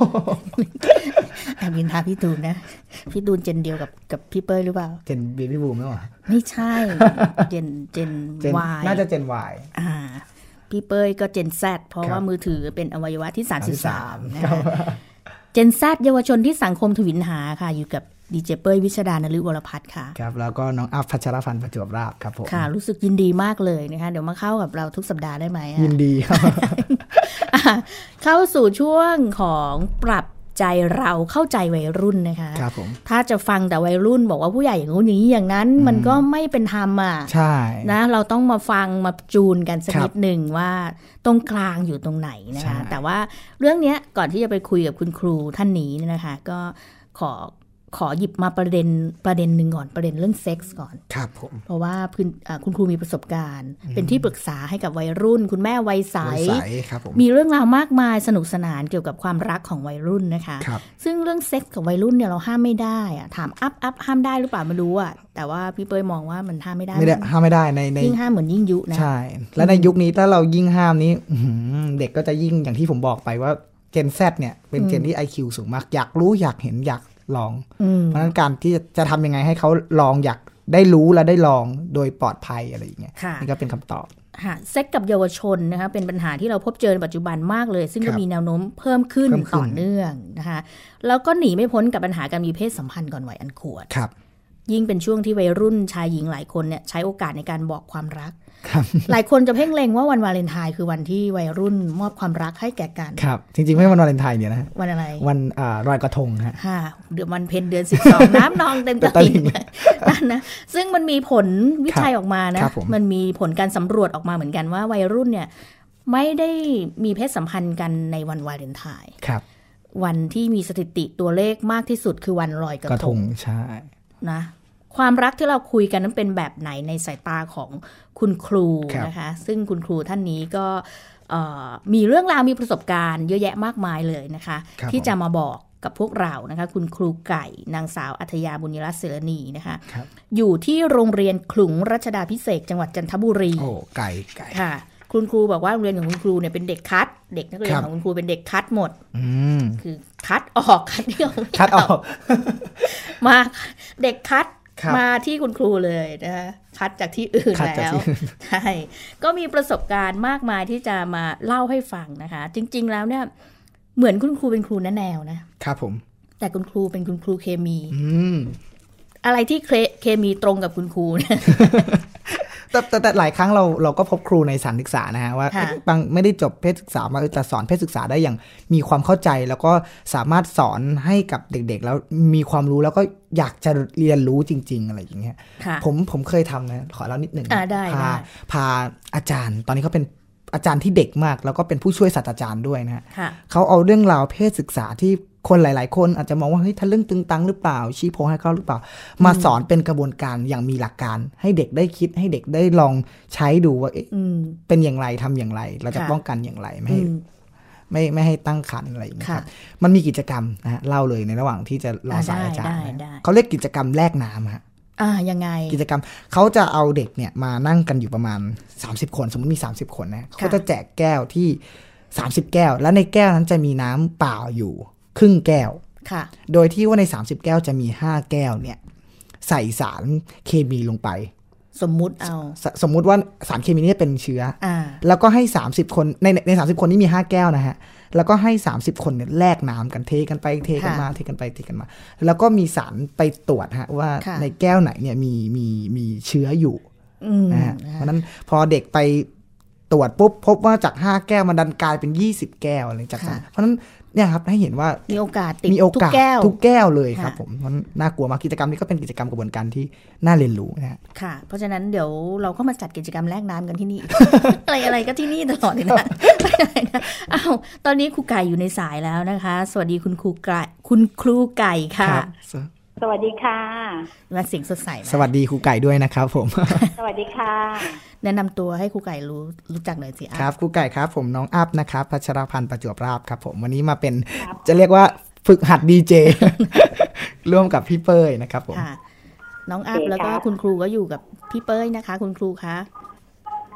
แอบยินทาพี่ตูนนะพี่ตูนเจนเดียวกับกับพี่เป้ยหรือเปล่าเจนเบบี้บูมไหมวะไม่ใช่เจนเจน Y น่าจะเจน Y อ่าพี่เป้ยก็เจน Z เพราะว่ามือถือเป็นอวัยวะที่สามสิบสามนะคะเจน Z เยาวชนที่สังคมทวินหาค่ะอยู่กับดีเจเป้ยวิชดานฤวรพัฒน์ค่ะครับแล้วก็น้องอัพพัชรพันธ์ประจวบราษฎร์ครับผมค่ะรู้สึกยินดีมากเลยนะคะเดี๋ยวมาเข้ากับเราทุกสัปดาห์ได้ไหมยินดีครับเข้าสู่ช่วงของปรับใจเราเข้าใจวัยรุ่นนะคะครับผมถ้าจะฟังแต่วัยรุ่นบอกว่าผู้ใหญ่อย่างนู้นอย่างนี้อย่างนั้นมันก็ไม่เป็นธรรมอ่ะใช่นะเราต้องมาฟังมาจูนกันสักนิดหนึ่งว่าตรงกลางอยู่ตรงไหนนะคะแต่ว่าเรื่องนี้ก่อนที่จะไปคุยกับคุณครูท่านนี้นะคะก็ขอขอหยิบมาประเด็นประเด็นหนึ่งก่อนประเด็นเรื่องเซ็กส์ก่อนครับผมเพราะว่าคุณครูมีประสบการณ์เป็นที่ปรึกษาให้กับวัยรุ่นคุณแม่วัยใสมีเรื่องราวมากมายสนุกสนานเกี่ยวกับความรักของวัยรุ่นนะคะซึ่งเรื่องเซ็กส์กับวัยรุ่นเนี่ยเราห้ามไม่ได้อะถามอัพอัพห้ามได้หรือเปล่าไม่รู้อะแต่ว่าพี่เป้ยมองว่ามันห้ามไม่ได้ไม่ได้ห้ามไม่ได้ในในยิ่งห้ามเหมือนยิ่งยุนะใช่และในยุคนี้ถ้าเรายิ่งห้ามนี้เด็กก็จะยิ่งอย่างที่ผมบอกไปว่าเจน Z เนี่ยเป็นเจนที่ ไอ คิว สูงมากอยากรู้อยากเห็นอยากลองเพราะฉะนั้นการที่จะทำยังไงให้เขาลองอยากได้รู้และได้ลองโดยปลอดภัยอะไรอย่างเงี้ยนี่ก็เป็นคำตอบเซ็กกับเยาวชนนะคะเป็นปัญหาที่เราพบเจอในปัจจุบันมากเลยซึ่งก็มีแนวโน้มเพิ่มขึ้นต่อเนื่องนะคะแล้วก็หนีไม่พ้นกับปัญหาการมีเพศสัมพันธ์ก่อนวัยอันควรยิ่งเป็นช่วงที่วัยรุ่นชายหญิงหลายคนเนี่ยใช้โอกาสในการบอกความรักหลายคนจะเพ่งเล็งว่าวันวาเลนไทน์คือวันที่วัยรุ่นมอบความรักให้แก่กันครับจริงๆไม่วันวาเลนไทน์เนี่ยนะวันอะไรวันอ่ารอยกระทงฮะเดือนวันเพ็ญเดือนสิบสองน้ำนองเต็มตลิ่งนะซึ่งมันมีผลวิจัยออกมานะมันมีผลการสำรวจออกมาเหมือนกันว่าวัยรุ่นเนี่ยไม่ได้มีเพศสัมพันธ์กันในวันวาเลนไทน์ครับวันที่มีสถิติตัวเลขมากที่สุดคือวันลอยกระทงใช่นะความรักที่เราคุยกันนั้นเป็นแบบไหนในสายตาของคุณครูนะคะซึ่งคุณครูท่านนี้ก็มีเรื่องราวมีประสบการณ์เยอะแยะมากมายเลยนะคะที่จะมาบอกกับพวกเรานะคะคุณครูไก่นางสาวอัธยาบุญรัตน์เสรณีนะคะอยู่ที่โรงเรียนขลุงรัชดาภิเษกจังหวัดจันทบุรีโอ้ไก่ไก่ค่ะคุณครูบอกว่าโรงเรียนของคุณครูเนี่ยเป็นเด็กคัดเด็กนักเรียนของคุณครูเป็นเด็กคัดหมดคือคัดออกคัดเดียวคัดออกมาเด็กคัดมาที่คุณครูเลยนะคะคัดจากที่อื่นแล้วใช่ก็มีประสบการณ์มากมายที่จะมาเล่าให้ฟังนะคะจริงๆแล้วเนี่ยเหมือนคุณครูเป็นครูแนวนะครับผมแต่คุณครูเป็นคุณครูเคมีอะไรที่เคมีตรงกับคุณครูเนี่ยแต่แต่แต่หลายครั้งเราเราก็พบครูในสถานศึกษานะฮะว่าบางไม่ได้จบเพศศึกษามาแต่สอนเพศศึกษาได้อย่างมีความเข้าใจแล้วก็สามารถสอนให้กับเด็กๆแล้วมีความรู้แล้วก็อยากจะเรียนรู้จริงๆอะไรอย่างเงี้ยผมผมเคยทำนะขอเล่านิดหนึ่งพาพาอาจารย์ตอนนี้เขาเป็นอาจารย์ที่เด็กมากแล้วก็เป็นผู้ช่วยศาสตราจารย์ด้วยนะฮะเขาเอาเรื่องราวเพศศึกษาที่คนหลายๆคนอาจจะมองว่าเฮ้ยทะลึ่งตึงตังหรือเปล่าชี้โพให้เขาหรือเปล่ามาสอนเป็นกระบวนการอย่างมีหลักการให้เด็กได้คิดให้เด็กได้ลองใช้ดูว่าเป็นอย่างไรทำอย่างไรเราจะป้องกันอย่างไรไม่ให้ไม่ไม่ให้ตั้งครรภ์อะไรอย่างเงี้ยครับมันมีกิจกรรมนะฮะเล่าเลยในระหว่างที่จะรอสายอาจารย์เขาเรียกกิจกรรมแลกน้ำฮะอ่ายังไงกิจกรรมเขาจะเอาเด็กเนี่ยมานั่งกันอยู่ประมาณสามสิบคนสมมติมีสามสิบคนนะเขาจะแจกแก้วที่สามสิบแก้วแล้วในแก้วนั้นจะมีน้ำเปล่าอยู่ครึ่งแก้วค่ะโดยที่ว่าในสามสิบแก้วจะมีห้าแก้วเนี่ยใส่สารเคมีลงไปสมมุติเอาส, สมมุติว่าสารเคมีนี้เป็นเชื้ออ่าแล้วก็ให้สามสิบคนในในสามสิบคนนี้มีห้าแก้วนะฮะแล้วก็ให้สามสิบคนเนี่ยแลกน้ำกันเทกันไปเทกันมาเทกันไปเทกันมาแล้วก็มีสารไปตรวจฮะว่าในแก้วไหนเนี่ยมีมีมีเชื้ออยู่นะฮะเพราะนั้นพอเด็กไปตรวจปุ๊บพบว่าจากห้าแก้วมันดันกลายเป็นยี่สิบแก้วอะไรจากนั้นเพราะนั้นเนี่ยครับให้เห็นว่ามีโอกาสติดทุกแก้วทุกแก้วเลยครับผมมันน่ากลัวมากกิจกรรมนี้ก็เป็นกิจกรรมกระบวนการที่น่าเรียนรู้นะค่ะเพราะฉะนั้นเดี๋ยวเราก็มาจัดกิจกรรมแลกน้ำกันที่นี่ อะไรอะไรก็ที่นี่ตลอดเลยนะอ้าวตอนนี้ครูไก่อยู่ในสายแล้วนะคะสวัสดีคุณครูไก่คุณครูไก่ค่ะสวัสดีค่ะมาเสียงสดใสสวัสดีครูไก่ด้วยนะครับผมสวัสดีค่ะแนะนำตัวให้ครูไก่รู้รู้จักหน่อยสิครับครูไก่ครับผมน้องอัพนะครับพัชรพันธ์ประจวบราษฎร์ครับผมวันนี้มาเป็นจะเรียกว่าฝึกหัดดีเจ ร่วมกับพี่เป้ยนะครับผมน้องอัพแล้วก็คุณครูก็อยู่กับพี่เป้ยนะคะคุณครูคะ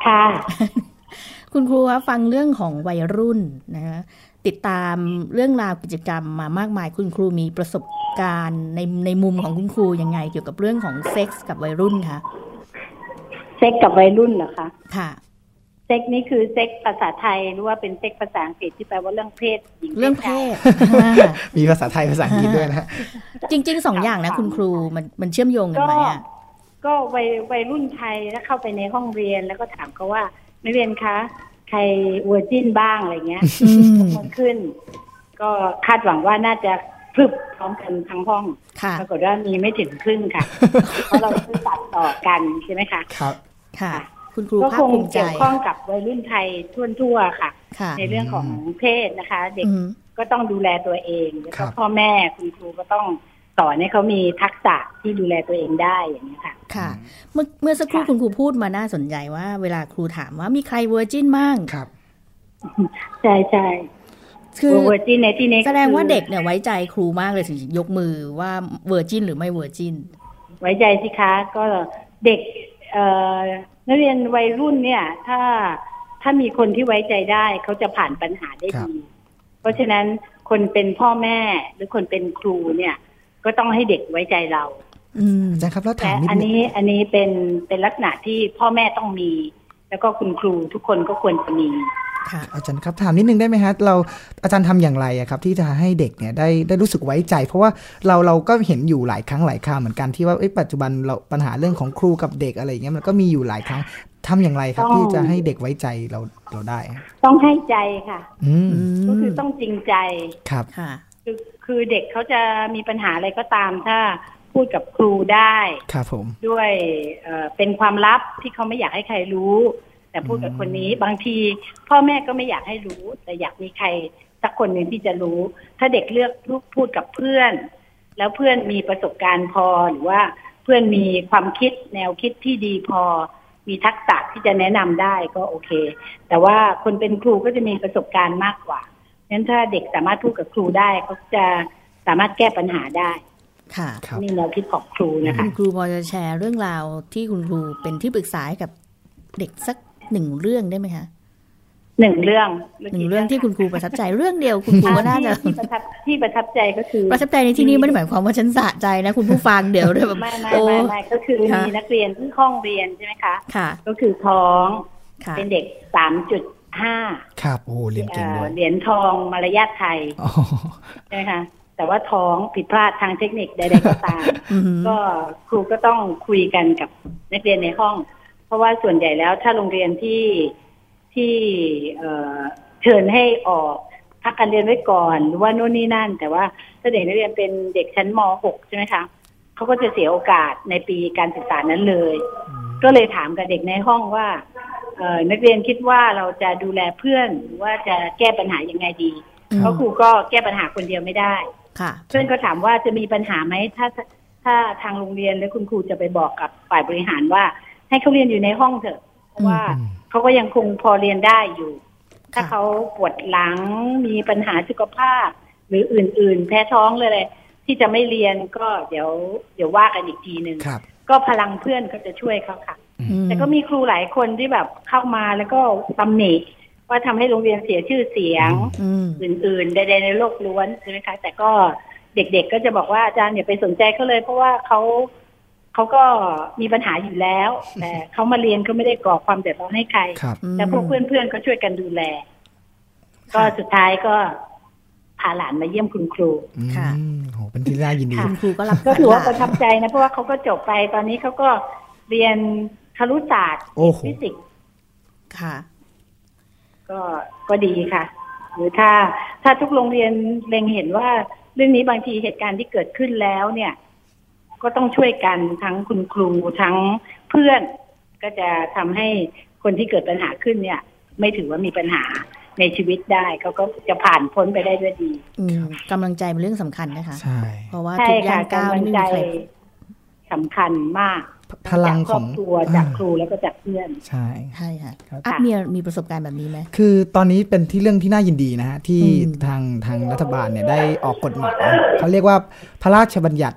ค่ะคุณครูคะฟังเรื่องของวัยรุ่นนะคะติดตามเรื่องราวกิจกรรมมามากมายคุณครูมีประสบการณ์ในในมุมของคุณครูยังไงเกี่ยวกับเรื่องของเซ็กส์กับวัยรุ่นคะเซ็กกับวัยรุ่นเหรอคะค่ะเซ็กนี่คือเซ็กภาษาไทยหรือว่าเป็นเซ็กภาษาอังกฤษที่แปลว่าเรื่องเพศหญิงเรื่องเพศมีภาษาไทยภาษาอังกฤษด้วยนะจริงๆสองอย่างนะคุณครูมันมันเชื่อมโยงกันไหมอ่ะก็วัยวัยรุ่นไทยถ้าเข้าไปในห้องเรียนแล้วก็ถามเขาว่านักเรียนคะใครเวอร์จินบ้างอะไรเงี้ยมันขึ้นก็คาดหวังว่าน่าจะพรึบพร้อมกันทั้งห้องปรากฏว่ามีไม่ถึงครึ่งค่ะเพราะเราคือตัดต่อกันใช่ไหมคะครับค่ะคุณครูก็คงเกี่ยวข้องกับวัยรุ่นไทยทั่วๆค่ะในเรื่องของเพศนะคะเด็กก็ต้องดูแลตัวเองแล้วก็พ่อแม่คุณครูก็ต้องสอนให้เขามีทักษะที่ดูแลตัวเองได้อย่างนี้ค่ะค่ะเมื่อเมื่อสักครู่คุณครูพูดมาน่าสนใจว่าเวลาครูถามว่ามีใครเวอร์จินบ้างครับใช่ใช่คือเวอร์จินในที่นี้แสดงว่าเด็กเนี่ยไว้ใจครูมากเลยสิยกมือว่าเวอร์จินหรือไม่เวอร์จินไว้ใจสิคะก็เด็กเอ่อนักเรียนวัยรุ่นเนี่ยถ้าถ้ามีคนที่ไว้ใจได้เขาจะผ่านปัญหาได้ดีเพราะฉะนั้นคนเป็นพ่อแม่หรือคนเป็นครูเนี่ยก็ต้องให้เด็กไว้ใจเราอืมอาจารย์ครับแล้วถามนิดนึงอันนี้อันนี้เป็นเป็นลักษณะที่พ่อแม่ต้องมีแล้วก็คุณครูทุกคนก็ควรจะมีค่ะอาจารย์ครับถามนิดนึงได้ไหมฮะเราอาจารย์ทำอย่างไรอะครับที่จะให้เด็กเนี่ยได้ได้รู้สึกไว้ใจเพราะว่าเราเราก็เห็นอยู่หลายครั้งหลายคราวเหมือนกันที่ว่าปัจจุบันเราปัญหาเรื่องของครูกับเด็กอะไรอย่างเงี้ยมันก็มีอยู่หลายครั้งทำอย่างไรครับที่จะให้เด็กไว้ใจเราเราได้ต้องให้ใจค่ะอืมก็คือต้องจริงใจครับค่ะคือคือเด็กเขาจะมีปัญหาอะไรก็ตามถ้าพูดกับครูได้ครับผมด้วยเอ่อเป็นความลับที่เขาไม่อยากให้ใครรู้แต่พูดกับคนนี้บางทีพ่อแม่ก็ไม่อยากให้รู้แต่อยากมีใครสักคนหนึ่งที่จะรู้ถ้าเด็กเลือกพูดกับเพื่อนแล้วเพื่อนมีประสบการณ์พอหรือว่าเพื่อนมีความคิดแนวคิดที่ดีพอมีทักษะที่จะแนะนำได้ก็โอเคแต่ว่าคนเป็นครูก็จะมีประสบการณ์มากกว่างั้นถ้าเด็กสามารถพูดกับครูได้เขาจะสามารถแก้ปัญหาได้ค่ะนี่แนวคิดของครูนะคะคุณครูพอจะแชร์เรื่องราวที่คุณครูเป็นที่ปรึกษากับเด็กสักหนึ่งเรื่องได้ไหมคะหนึ่งเรื่องหนึ่งเรื่องที่คุณครูประทับใจเรื่องเดียวคุณครูก็น่าจะที่ประทับที่ประทับใจก็คือประทับใจในที่นี้ไม่ได้หมายความว่าฉันสะใจนะคุณผู้ฟังเดี๋ยวเลยแบบไม่ไม่ไม่ไม่ก็คือมีนักเรียนที่ห้องเรียนใช่ไหมคะค่ะก็คือท้องเป็นเด็กสามจุดห้าครับโอ้เรียนเก่งด้วยเหรียญทองมารยาทไทยใช่ไหมคะแต่ว่าท้องผิดพลาดทางเทคนิคใดๆก็ตามก็ครูก็ต้องคุยกันกับนักเรียนในห้องเพราะว่าส่วนใหญ่แล้วถ้าโรงเรียนที่ที่เอ่อเชิญให้ออกพักการเรียนไว้ก่อนหรือว่าโน่นนี่นั่นแต่ว่าถ้าเด็กนักเรียนเป็นเด็กชั้นม หก ใช่ไหมคะเขาก็จะเสียโอกาสในปีการศึกษานั้นเลยก็เลยถามกับเด็กในห้องว่าเอ่อนักเรียนคิดว่าเราจะดูแลเพื่อนหรือว่าจะแก้ปัญหายังไงดีเพราะครูก็แก้ปัญหาคนเดียวไม่ได้เพื่อนก็ถามว่าจะมีปัญหาไหมถ้าถ้าทางโรงเรียนและคุณครูจะไปบอกกับฝ่ายบริหารว่าให้เขาเรียนอยู่ในห้องเถอะเพราะว่าเขาก็ยังคงพอเรียนได้อยู่ถ้าเขาปวดหลังมีปัญหาสุขภาพหรืออื่นๆแพ้ท้องเลยที่จะไม่เรียนก็เดี๋ยวเดี๋ยวว่ากันอีกทีนึงก็พลังเพื่อนก็จะช่วยเขาค่ะแต่ก็มีครูหลายคนที่แบบเข้ามาแล้วก็ตำหนิว่าทำให้โรงเรียนเสียชื่อเสียงอื่นๆใดๆในโลกล้วนใช่ไหมคะแต่ก็เด็กๆก็จะบอกว่าอาจารย์อย่าไปสนใจเขาเลยเพราะว่าเขาเขาก็มีปัญหาอยู่แล้วแต่เขามาเรียนก็ไม่ได้ก่อความเดือดร้อนให้ใครแต่พวกเพื่อนๆก็ช่วยกันดูแลก็สุดท้ายก็พาหลานมาเยี่ยมคุณครูค่ะโหเป็นที่น่ายินดีคุณครูก็รับก็ถือว่าประทับใจนะเพราะว่าเขาก็จบไปตอนนี้เขาก็เรียนครุศาสตร์ฟิสิกส์ค่ะก็ก็ดีค่ะหรือถ้าถ้าทุกโรงเรียนเล็งเห็นว่าเรื่องนี้บางทีเหตุการณ์ที่เกิดขึ้นแล้วเนี่ยก็ต้องช่วยกันทั้งคุณครูทั้งเพื่อนก็จะทำให้คนที่เกิดปัญหาขึ้นเนี่ยไม่ถือว่ามีปัญหาในชีวิตได้เขาก็จะผ่านพ้นไปได้ด้วยดีกำลังใจเป็นเรื่องสำคัญนะคะใช่เพราะว่าทุกอย่างก้าวนี่มีใครสำคัญมากพลังของครอบครัวจากครูแล้วก็จากเพื่อนใช่ใช่ค่ะอัพมีมีประสบการณ์แบบนี้ไหมคือตอนนี้เป็นที่เรื่องที่น่ายินดีนะฮะที่ทางทางรัฐบาลเนี่ยได้ออกกฎหมายเขาเรียกว่าพระราชบัญญัติ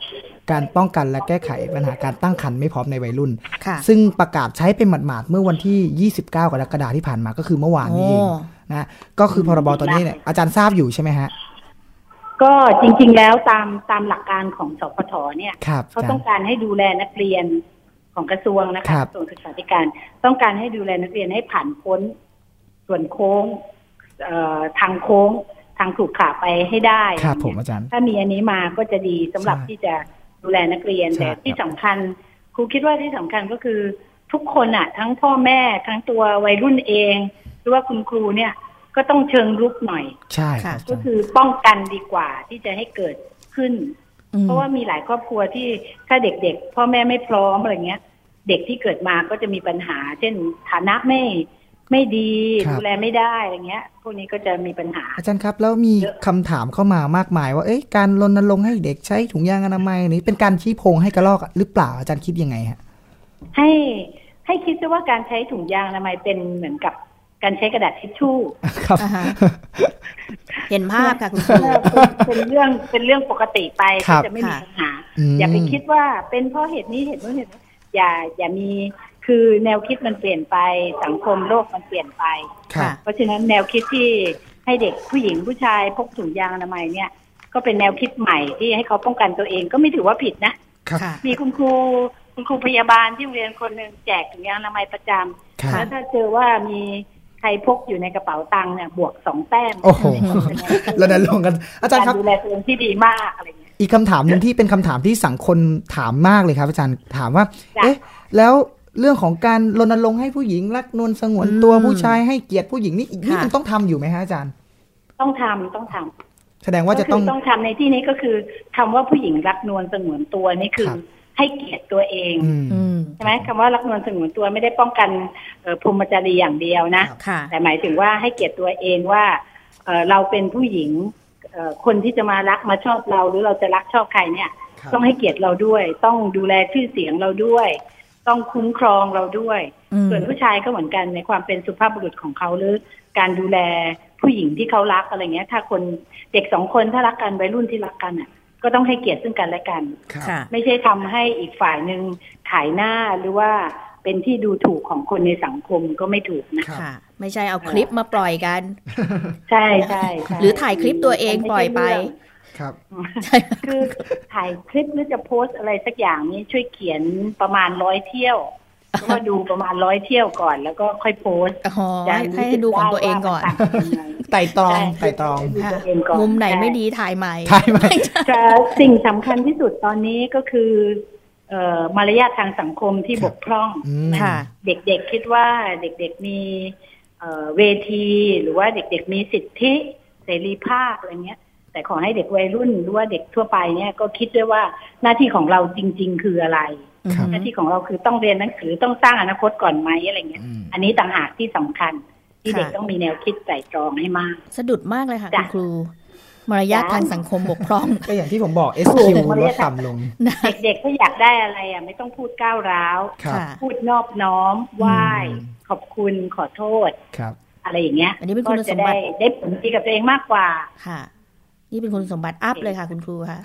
การป้องกันและแก้ไขปัญหาการตั้งครรภ์ไม่พร้อมในวัยรุ่นซึ่งประกาศใช้เป็นหมาดๆเมื่อวันที่ยี่สิบเก้ากรกฎาคมที่ผ่านมาก็คือเมื่อวานนี้เองนะก็คือพรบตัวนี้เนี่ยอาจารย์ทราบอยู่ใช่ไหมฮะก็จริงๆแล้วตามตามหลักการของสพทเนี่ยเขาต้องการให้ดูแลนักเรียนของกระทรวงนะคะกระทรวงศึกษาธิการต้องการให้ดูแลนักเรียนให้ผ่านพ้นส่วนโค้งทางโค้งทางขรุขระไปให้ได้ครับผมอาจารย์ถ้ามีอันนี้มาก็จะดีสำหรับที่จะดูแลนักเรียนแต่ที่สำคัญครูคิดว่าที่สำคัญก็คือทุกคนอ่ะทั้งพ่อแม่ทั้งตัววัยรุ่นเองหรือว่าคุณครูเนี่ยก็ต้องเชิงรุกหน่อยใช่ก็คือป้องกันดีกว่าที่จะให้เกิดขึ้นเพราะว่ามีหลายครอบครัวที่ถ้าเด็กๆพ่อแม่ไม่พร้อมอะไรเงี้ยเด็กที่เกิดมาก็จะมีปัญหาเช่นฐานะไม่ไม่ดีดูแลไม่ได้อะไรเงี้ยพวกนี้ก็จะมีปัญหาอาจารย์ครับแล้วมีคำถามเข้ามามากมายว่าเอ๊ะการรณรงค์ให้เด็กใช้ถุงยางอนามัยนี้เป็นการชี้โพงให้กระรอกหรือเปล่าอาจารย์คิดยังไงฮะให้ให้คิดซะว่าการใช้ถุงยางอนามัยเป็นเหมือนกับการใช้กระดาษทิชชู่ครับเห็นภาพค่ะคุณเป็นเรื่องเป็นเรื่องปกติไปที่จะไม่มีปัญหาอย่าไปคิดว่าเป็นเพราะเหตุนี้เหตุนู้นเหตุนี้อย่าอย่ามีคือแนวคิดมันเปลี่ยนไปสังคมโลกมันเปลี่ยนไปเพราะฉะนั้นแนวคิดที่ให้เด็กผู้หญิงผู้ชายพกถุงยางอนามัยเนี่ยก็เป็นแนวคิดใหม่ที่ให้เขาป้องกันตัวเองก็ไม่ถือว่าผิดนะมีคุณครูคุณครูพยาบาลที่โรงเรียนคนหนึ่งแจกถุงยางอนามัยประจำแล้วถ้าเจอว่ามีใครพกอยู่ในกระเป๋าตังค์เนี่ยบวกสองแต้มโอ้โหแล้วนั้นลงกันอาจารย์ครับดูแลตัวเองที่ดีมากอะไรเงี้ยอีกคำถามหนึ่งที่เป็นคำถามที่สังคมถามมากเลยครับอาจารย์ถามว่าเอ๊ะแล้วเรื่องของการรณรงค์ให้ผู้หญิงรักนวลสงวนตัวผู้ชายให้เกียรติผู้หญิงนี่นี่มันต้องทำอยู่ไหมฮะอาจารย์ต้องทำต้องทำแสดงว่าจะต้องต้องทำในที่นี้ก็คือคำว่าผู้หญิงรักนวลสงวนตัวนี่คือให้เกียรติตัวเองใช่ไหมคำว่ารักนวลสงวนตัวไม่ได้ป้องกันพรหมจรรย์อย่างเดียวนะแต่หมายถึงว่าให้เกียรติตัวเองว่าเราเป็นผู้หญิงคนที่จะมารักมาชอบเราหรือเราจะรักชอบใครเนี่ยต้องให้เกียรติเราด้วยต้องดูแลชื่อเสียงเราด้วยต้องคุ้มครองเราด้วยส่วนผู้ชายก็เหมือนกันในความเป็นสุภาพบุรุษของเขาหรือการดูแลผู้หญิงที่เขารักอะไรเงี้ยถ้าคนเด็กสองคนถ้ารักกันวัยรุ่นที่รักกันอ่ะก็ต้องให้เกียรติซึ่งกันและกันไม่ใช่ทำให้อีกฝ่ายหนึ่งขายหน้าหรือว่าเป็นที่ดูถูกของคนในสังคมก็ไม่ถูกนะค่ะไม่ใช่เอาคลิปมาปล่อยกันใช่ใช่หรือถ่ายคลิปตัวเองปล่อยไปครับคือถ่ายคลิปหรือจะโพสอะไรสักอย่างนี้ช่วยเขียนประมาณร้อยเที่ยวก็ดูประมาณร้อยเที่ยวก่อนแล้วก็ค่อยโพสให้ดูของตัวเองก่อนไต่ตรองไต่ตรองมุมไหนไม่ดีถ่ายใหม่ถ่ายใหม่จะสิ่งสำคัญที่สุดตอนนี้ก็คือมารยาททางสังคมที่บกพร่องเด็กๆคิดว่าเด็กๆมีเวทีหรือว่าเด็กๆมีสิทธิเสรีภาพอะไรเงี้ยแต่ขอให้เด็กวัยรุ่นหรือว่าเด็กทั่วไปเนี่ยก็คิดด้วยว่าหน้าที่ของเราจริงๆคืออะไรหน้าที่ของเราคือต้องเรียนหนังสือต้องสร้างอนาคตก่อนไหมอะไรเงี้ยอันนี้ต่างหากที่สำคัญที่เด็กต้องมีแนวคิดไตร่ตรองให้มากสะดุดมากเลยค่ะคุณครูมารยาททางสังคมบกพร่องก็อย่างที่ผมบอก เอส คิว ลดต่ำลงเด็กๆถ้าอยากได้อะไรอ่ะไม่ต้องพูดก้าวร้าวพูดนอบน้อมไหว้ขอบคุณขอโทษอะไรอย่างเงี้ยอันนี้เป็นคุณสมบัติได้ผลดีกับตัวเองมากกว่าค่ะนี่เป็นคุณสมบัติอัพเลยค่ะคุณครูค่ะ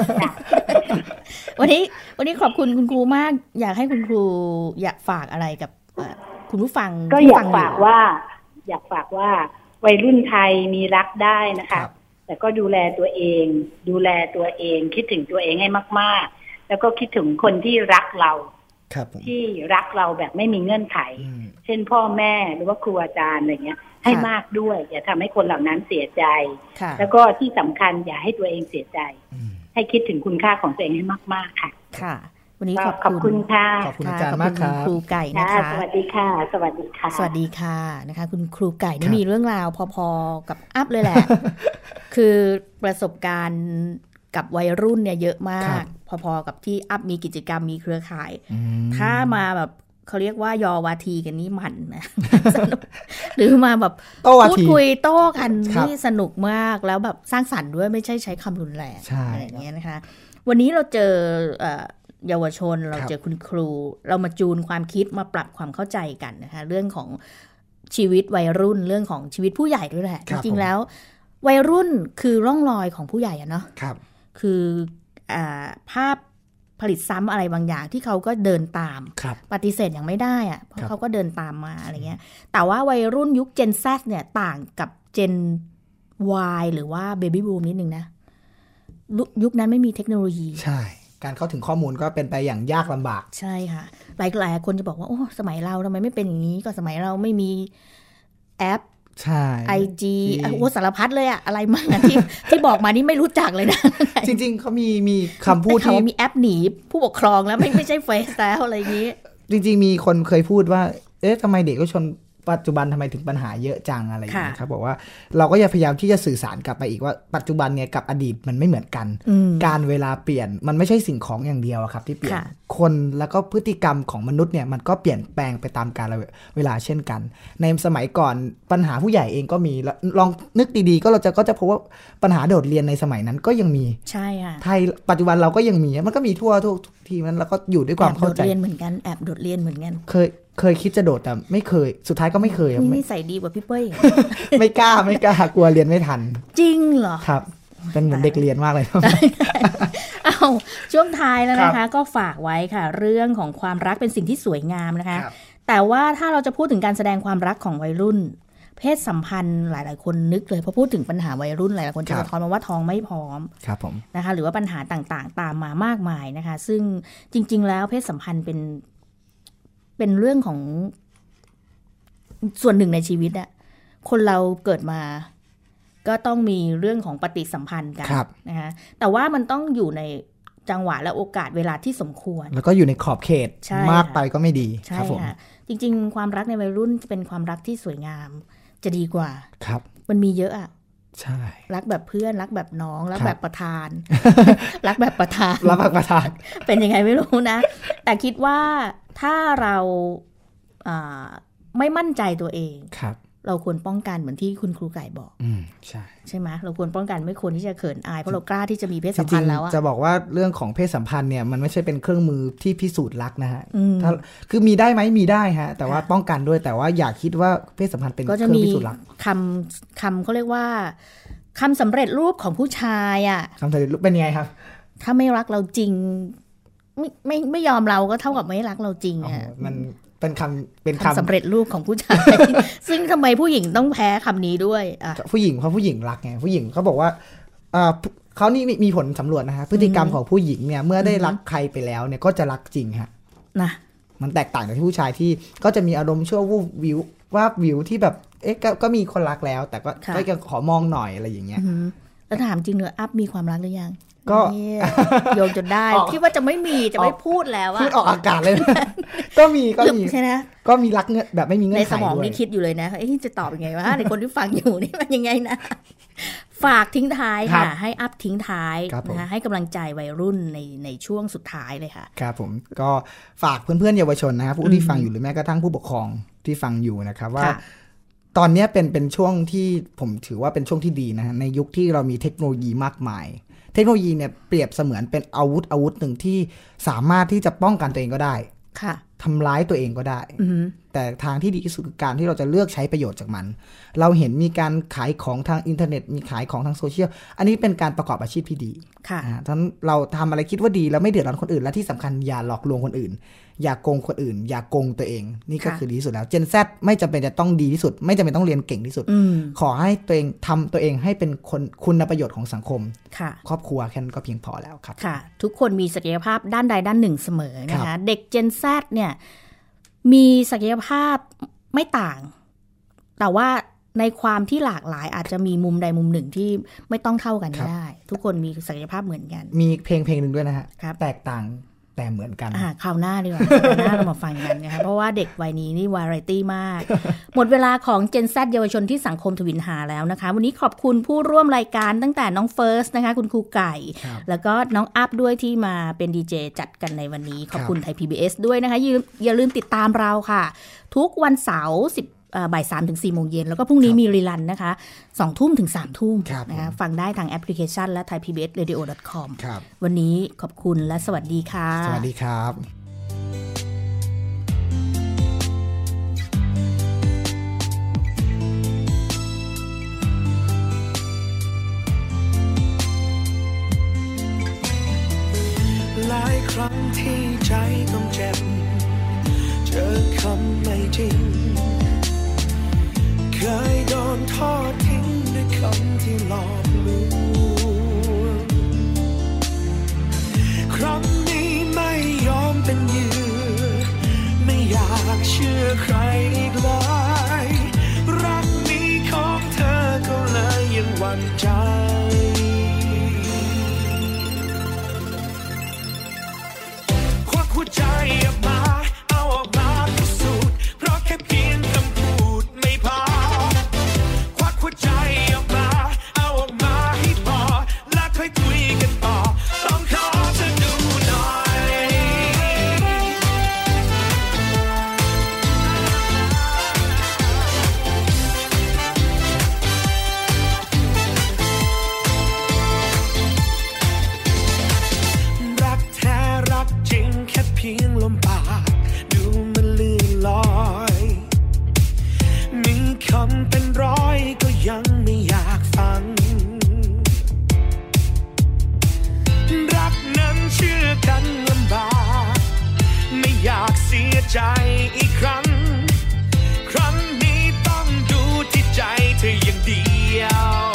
วันนี้วันนี้ขอบคุณคุณครูมากอยากให้คุณครูอยากฝากอะไรกับคุณผู้ฟังก็อยากฝากว่าอยากฝากว่าวัยรุ่นไทยมีรักได้นะคะแต่ก็ดูแลตัวเองดูแลตัวเองคิดถึงตัวเองให้มากๆแล้วก็คิดถึงคนที่รักเราที่รักเราแบบไม่มีเงื่อนไขเช่นพ่อแม่หรือว่าครูอาจารย์อะไรเงี้ยให้มากด้วยอย่าทำให้คนเหล่านั้นเสียใจแล้วก็ที่สำคัญอย่าให้ตัวเองเสียใจให้คิดถึงคุณค่าของตัวเองให้มากๆค่ะค่ะวันนี้ขอบคุณค่ะขอบคุณอาจารย์มากครับครูไก่นะคะสวัสดีค่ะสวัสดีค่ะสวัสดีค่ะนะคะคุณครูไก่นี่มีเรื่องราวพอๆกับอัพเลยแหละคือประสบการณ์กับวัยรุ่นเนี่ยเยอะมากพอๆกับที่อัพมีกิจกรรมมีเครือข่ายถ้ามาแบบเขาเรียกว่ายอวาทีกันนี่มันนะหรือมาแบบพูดคุยโต้กันนี่สนุกมากแล้วแบบสร้างสรรค์ด้วยไม่ใช่ใช้คำรุนแรงอะไรอย่างเงี้ยนะคะวันนี้เราเจอเยาวชนเราเจอคุณครูเรามาจูนความคิดมาปรับความเข้าใจกันนะคะเรื่องของชีวิตวัยรุ่นเรื่องของชีวิตผู้ใหญ่ด้วยแหละจริงๆแล้ววัยรุ่นคือร่องรอยของผู้ใหญ่อะเนาะคือภาพผลิตซ้ำอะไรบางอย่างที่เขาก็เดินตามปฏิเสธอย่างไม่ได้อะเพราะเขาก็เดินตามมาอะไรเงี้ยแต่ว่าวัยรุ่นยุค Gen Z เนี่ยต่างกับ Gen Y หรือว่า Baby Boom นิดนึงนะยุคนั้นไม่มีเทคโนโลยีใช่การเข้าถึงข้อมูลก็เป็นไปอย่างยากลำบากใช่ค่ะหลายๆคนจะบอกว่าโอ้สมัยเราทำไมไม่เป็นอย่างนี้ก็สมัยเราไม่มีแอปใช่ไอ จี โอ้สารพัดเลยอะอะไรมากนะที่ที่บอกมานี่ไม่รู้จักเลยนะจริงๆเขามีมีคำพูดที่มีแอปหนีผู้ปกครองแล้วไม่ไม่ใช่เฟซแล้วอะไรอย่างนี้จริงๆมีคนเคยพูดว่าเอ๊ะทำไมเด็กก็ชนปัจจุบันทำไมถึงปัญหาเยอะจังอะไรอย่างนี้ครับบอกว่าเราก็จะพยายามที่จะสื่อสารกลับไปอีกว่าปัจจุบันเนี่ยกับอดีตมันไม่เหมือนกันการเวลาเปลี่ยนมันไม่ใช่สิ่งของอย่างเดียวครับที่เปลี่ยนคนแล้วก็พฤติกรรมของมนุษย์เนี่ยมันก็เปลี่ยนแปลงไปตามกาลเวลาเช่นกันในสมัยก่อนปัญหาผู้ใหญ่เองก็มีลองนึกดีๆก็เราจะก็จะพบว่าปัญหาโดดเรียนในสมัยนั้นก็ยังมีใช่ค่ะไทยปัจจุบันเราก็ยังมีมันก็มีทั่วทุกทีมันแล้วก็อยู่ด้วยความเข้าใจแอบโดดเรียนเหมือนกันแอบโดดเรียนเหมือนกันเคยเคยคิดจะโดดแต่ไม่เคยสุดท้ายก็ไม่เคยนี่นิสัยดีกว่าพี่เป้ยไม่กล้าไม่กล้ากลัวเรียนไม่ทันจริงเหรอครับเป็นเหมือนเด็กเรียนมากเลยเอาช่วงท้ายแล้วนะคะก็ฝากไว้ค่ะเรื่องของความรักเป็นสิ่งที่สวยงามนะคะแต่ว่าถ้าเราจะพูดถึงการแสดงความรักของวัยรุ่นเพศสัมพันธ์หลายๆคนนึกเลยพอพูดถึงปัญหาวัยรุ่นหลายๆคนจะสะท้อนมาว่าท้องไม่พร้อมครับผมนะคะหรือว่าปัญหาต่างๆตามมามากมายนะคะซึ่งจริงๆแล้วเพศสัมพันธ์เป็นเป็นเรื่องของส่วนหนึ่งในชีวิตอะคนเราเกิดมาก็ต้องมีเรื่องของปฏิสัมพันธ์กันนะคะแต่ว่ามันต้องอยู่ในจังหวะและโอกาสเวลาที่สมควรแล้วก็อยู่ในขอบเขตมากไปก็ไม่ดีใช่ค่ะจริงๆความรักในวัยรุ่นจะเป็นความรักที่สวยงามจะดีกว่าครับมันมีเยอะอะใช่รักแบบเพื่อนรักแบบน้องรักแบบประธานรักแบบประธานรักแบบประธานเป็นยังไงไม่รู้นะแต่คิดว่าถ้าเราไม่มั่นใจตัวเองเราควรป้องกันเหมือนที่คุณครูไก่บอกอืมใช่ใช่ไหมเราควรป้องกันไม่ควรที่จะเขินอายเพราะเรากล้าที่จะมีเพศสัมพันธ์แล้วจะบอกว่าเรื่องของเพศสัมพันธ์เนี่ยมันไม่ใช่เป็นเครื่องมือที่พิสูจน์รักนะฮะถ้าคือมีได้ไหมมีได้ฮะแต่ว่าป้องกันด้วยแต่ว่าอย่าคิดว่าเพศสัมพันธ์เป็นเครื่องพิสูจน์รักคำคำเขาเรียกว่าคำสำเร็จรูปของผู้ชายอ่ะคำสำเร็จรูปเป็นไงครับถ้าไม่รักเราจริงไม่ไม่ไม่ยอมเราก็เท่ากับไม่รักเราจริงอ่ะมันเป็นคำเป็นคำสำเร็จรูปของผู้ชาย ซึ่งทำไมผู้หญิงต้องแพ้คำนี้ด้วยอ่ะผู้หญิงเพราะผู้หญิงรักไงผู้หญิงเขาบอกว่าเขานี่มีผลสำรวจนะฮะพฤติกรรมของผู้หญิงเนี่ยเมื่อได้รักใครไปแล้วเนี่ยก็จะรักจริงฮะนะมันแตกต่างจากที่ผู้ชายที่ก็จะมีอารมณ์ชั่ววูบวิวว่าวิวที่แบบเอ๊ะก็มีคนรักแล้วแต่ก็ก็ยังขอมองหน่อยอะไรอย่างเงี้ยแล้วถามจริงเนอะอัพมีความรักหรือยังก็โยงจนได้คิดว่าจะไม่มีจะไม่พูดแล้วอะพูดออกอากาศเลยก็มีก็มีใช่ไหมก็มีรักเงื่อนแบบไม่มีเงื่อนไขในสมองนี่คิดอยู่เลยนะเอ๊ะจะตอบยังไงวะในคนที่ฟังอยู่นี่มันยังไงนะฝากทิ้งท้ายค่ะให้อัพทิ้งท้ายนะคะให้กำลังใจวัยรุ่นในในช่วงสุดท้ายเลยค่ะครับผมก็ฝากเพื่อนๆเยาวชนนะครับผู้ที่ฟังอยู่หรือแม้กระทั่งผู้ปกครองที่ฟังอยู่นะครับว่าตอนนี้เป็นเป็นช่วงที่ผมถือว่าเป็นช่วงที่ดีนะฮะในยุคที่เรามีเทคโนโลยีมากมายเทคโนโลยีเนี่ยเปรียบเสมือนเป็นอาวุธอาวุธหนึ่งที่สามารถที่จะป้องกันตัวเองก็ได้ค่ะทำร้ายตัวเองก็ได้แต่ทางที่ดีที่สุดคือการที่เราจะเลือกใช้ประโยชน์จากมันเราเห็นมีการขายของทางอินเทอร์เน็ตมีขายของทางโซเชียลอันนี้เป็นการประกอบอาชีพที่ดีค่ะฉะนั้นเราทำอะไรคิดว่าดีแล้วไม่เดือดร้อนคนอื่นและที่สำคัญอย่าหลอกลวงคนอื่นอย่าโกงคนอื่นอย่าโกงตัวเองนี่ก็คือดีที่สุดแล้ว Gen Z ไม่จำเป็นจะต้องดีที่สุดไม่จำเป็นต้องเรียนเก่งที่สุดขอให้ตัวเองทำตัวเองให้เป็นคนคุณประโยชน์ของสังคมครอบครัวแค่นั้นก็เพียงพอแล้วครับค่ะทุกคนมีศักยภาพด้านใดด้านหนึ่งเสมอนะคะเด็ก Gen Z เนี่ยมีศักยภาพไม่ต่างแต่ว่าในความที่หลากหลายอาจจะมีมุมใดมุมหนึ่งที่ไม่ต้องเท่ากันก็ได้ทุกคนมีศักยภาพเหมือนกันมีเพลงเพลงหนึ่งด้วยนะฮะแตกต่างแต่เหมือนกันอ่าคราวหน้าดีกว่าคราวหน้าเรามาฟังกันนะคะเพราะว่าเด็กวัยนี้นี่วาไรตี้มากหมดเวลาของ Gen Z เยาวชนที่สังคมทวินหาแล้วนะคะวันนี้ขอบคุณผู้ร่วมรายการตั้งแต่น้องเฟิร์สนะคะคุณครูไก่แล้วก็น้องอัพด้วยที่มาเป็นดีเจจัดกันในวันนี้ขอบคุณไทย พี บี เอส ด้วยนะคะอย่าลืมติดตามเราค่ะทุกวันเสาร์สิบบ่ายสามถึงสี่โมงเย็นแล้วก็พรุ่งนี้มีรีลันนะคะสองทุ่มถึงสามทุ่มนะคะฟังได้ทางแอปพลิเคชันและ ไทยพีบีเอสเรดิโอ ดอท คอม วันนี้ขอบคุณและสวัสดีค่ะสวัสดีครับและายครั้งที่ใจต้องเจ็บเจอคำไม่จริงเคยโดนทอดทิ้งด้วยคำที่หลอกลวงครั้งนี้ไม่ยอมเป็นเหยื่อไม่อยากเชื่อใครอีกเลยรักนี้ของเธอก็เลยยังหวั่นใจควักหัวใจออกมาเอาออกมาพิสูจน์เพราะแค่เพียงคำพูดไม่พอควักหัวใจออกมาเอาออกมาให้พอแล้วค่อยคุยกันต่อต้องขอเธอดูหน่อยรักแท้รักจริงแค่เพียงลมปากดูมันลื่นลอยมีคำเป็นร้อยก็ยังไม่อยากฟังรักนั้นเชื่อกันลำบากไม่อยากเสียใจอีกครั้งครั้งนี้ต้องดูที่ใจเธออย่างเดียว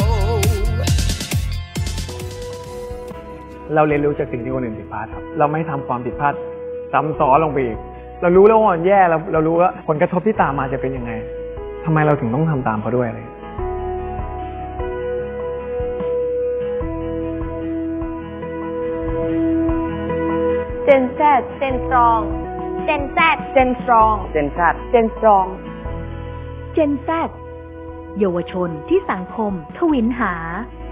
เราเรียนรู้จากสิ่งที่คนอื่นผิดพลาดครับเราไม่ทำความผิดพลาดซ้ำซ้อนลงไปอีกเรารู้แล้วว่ามันแย่เราเรารู้ว่าผลกระทบที่ตามมาจะเป็นยังไงทำไมเราถึงต้องทำตามเขาด้วยอะไรเจนแซดเจนสตรองเจนแซดเจนสตรองเจนแซดเจนสตรอง Gen Z เยาวชนที่สังคมทวินหา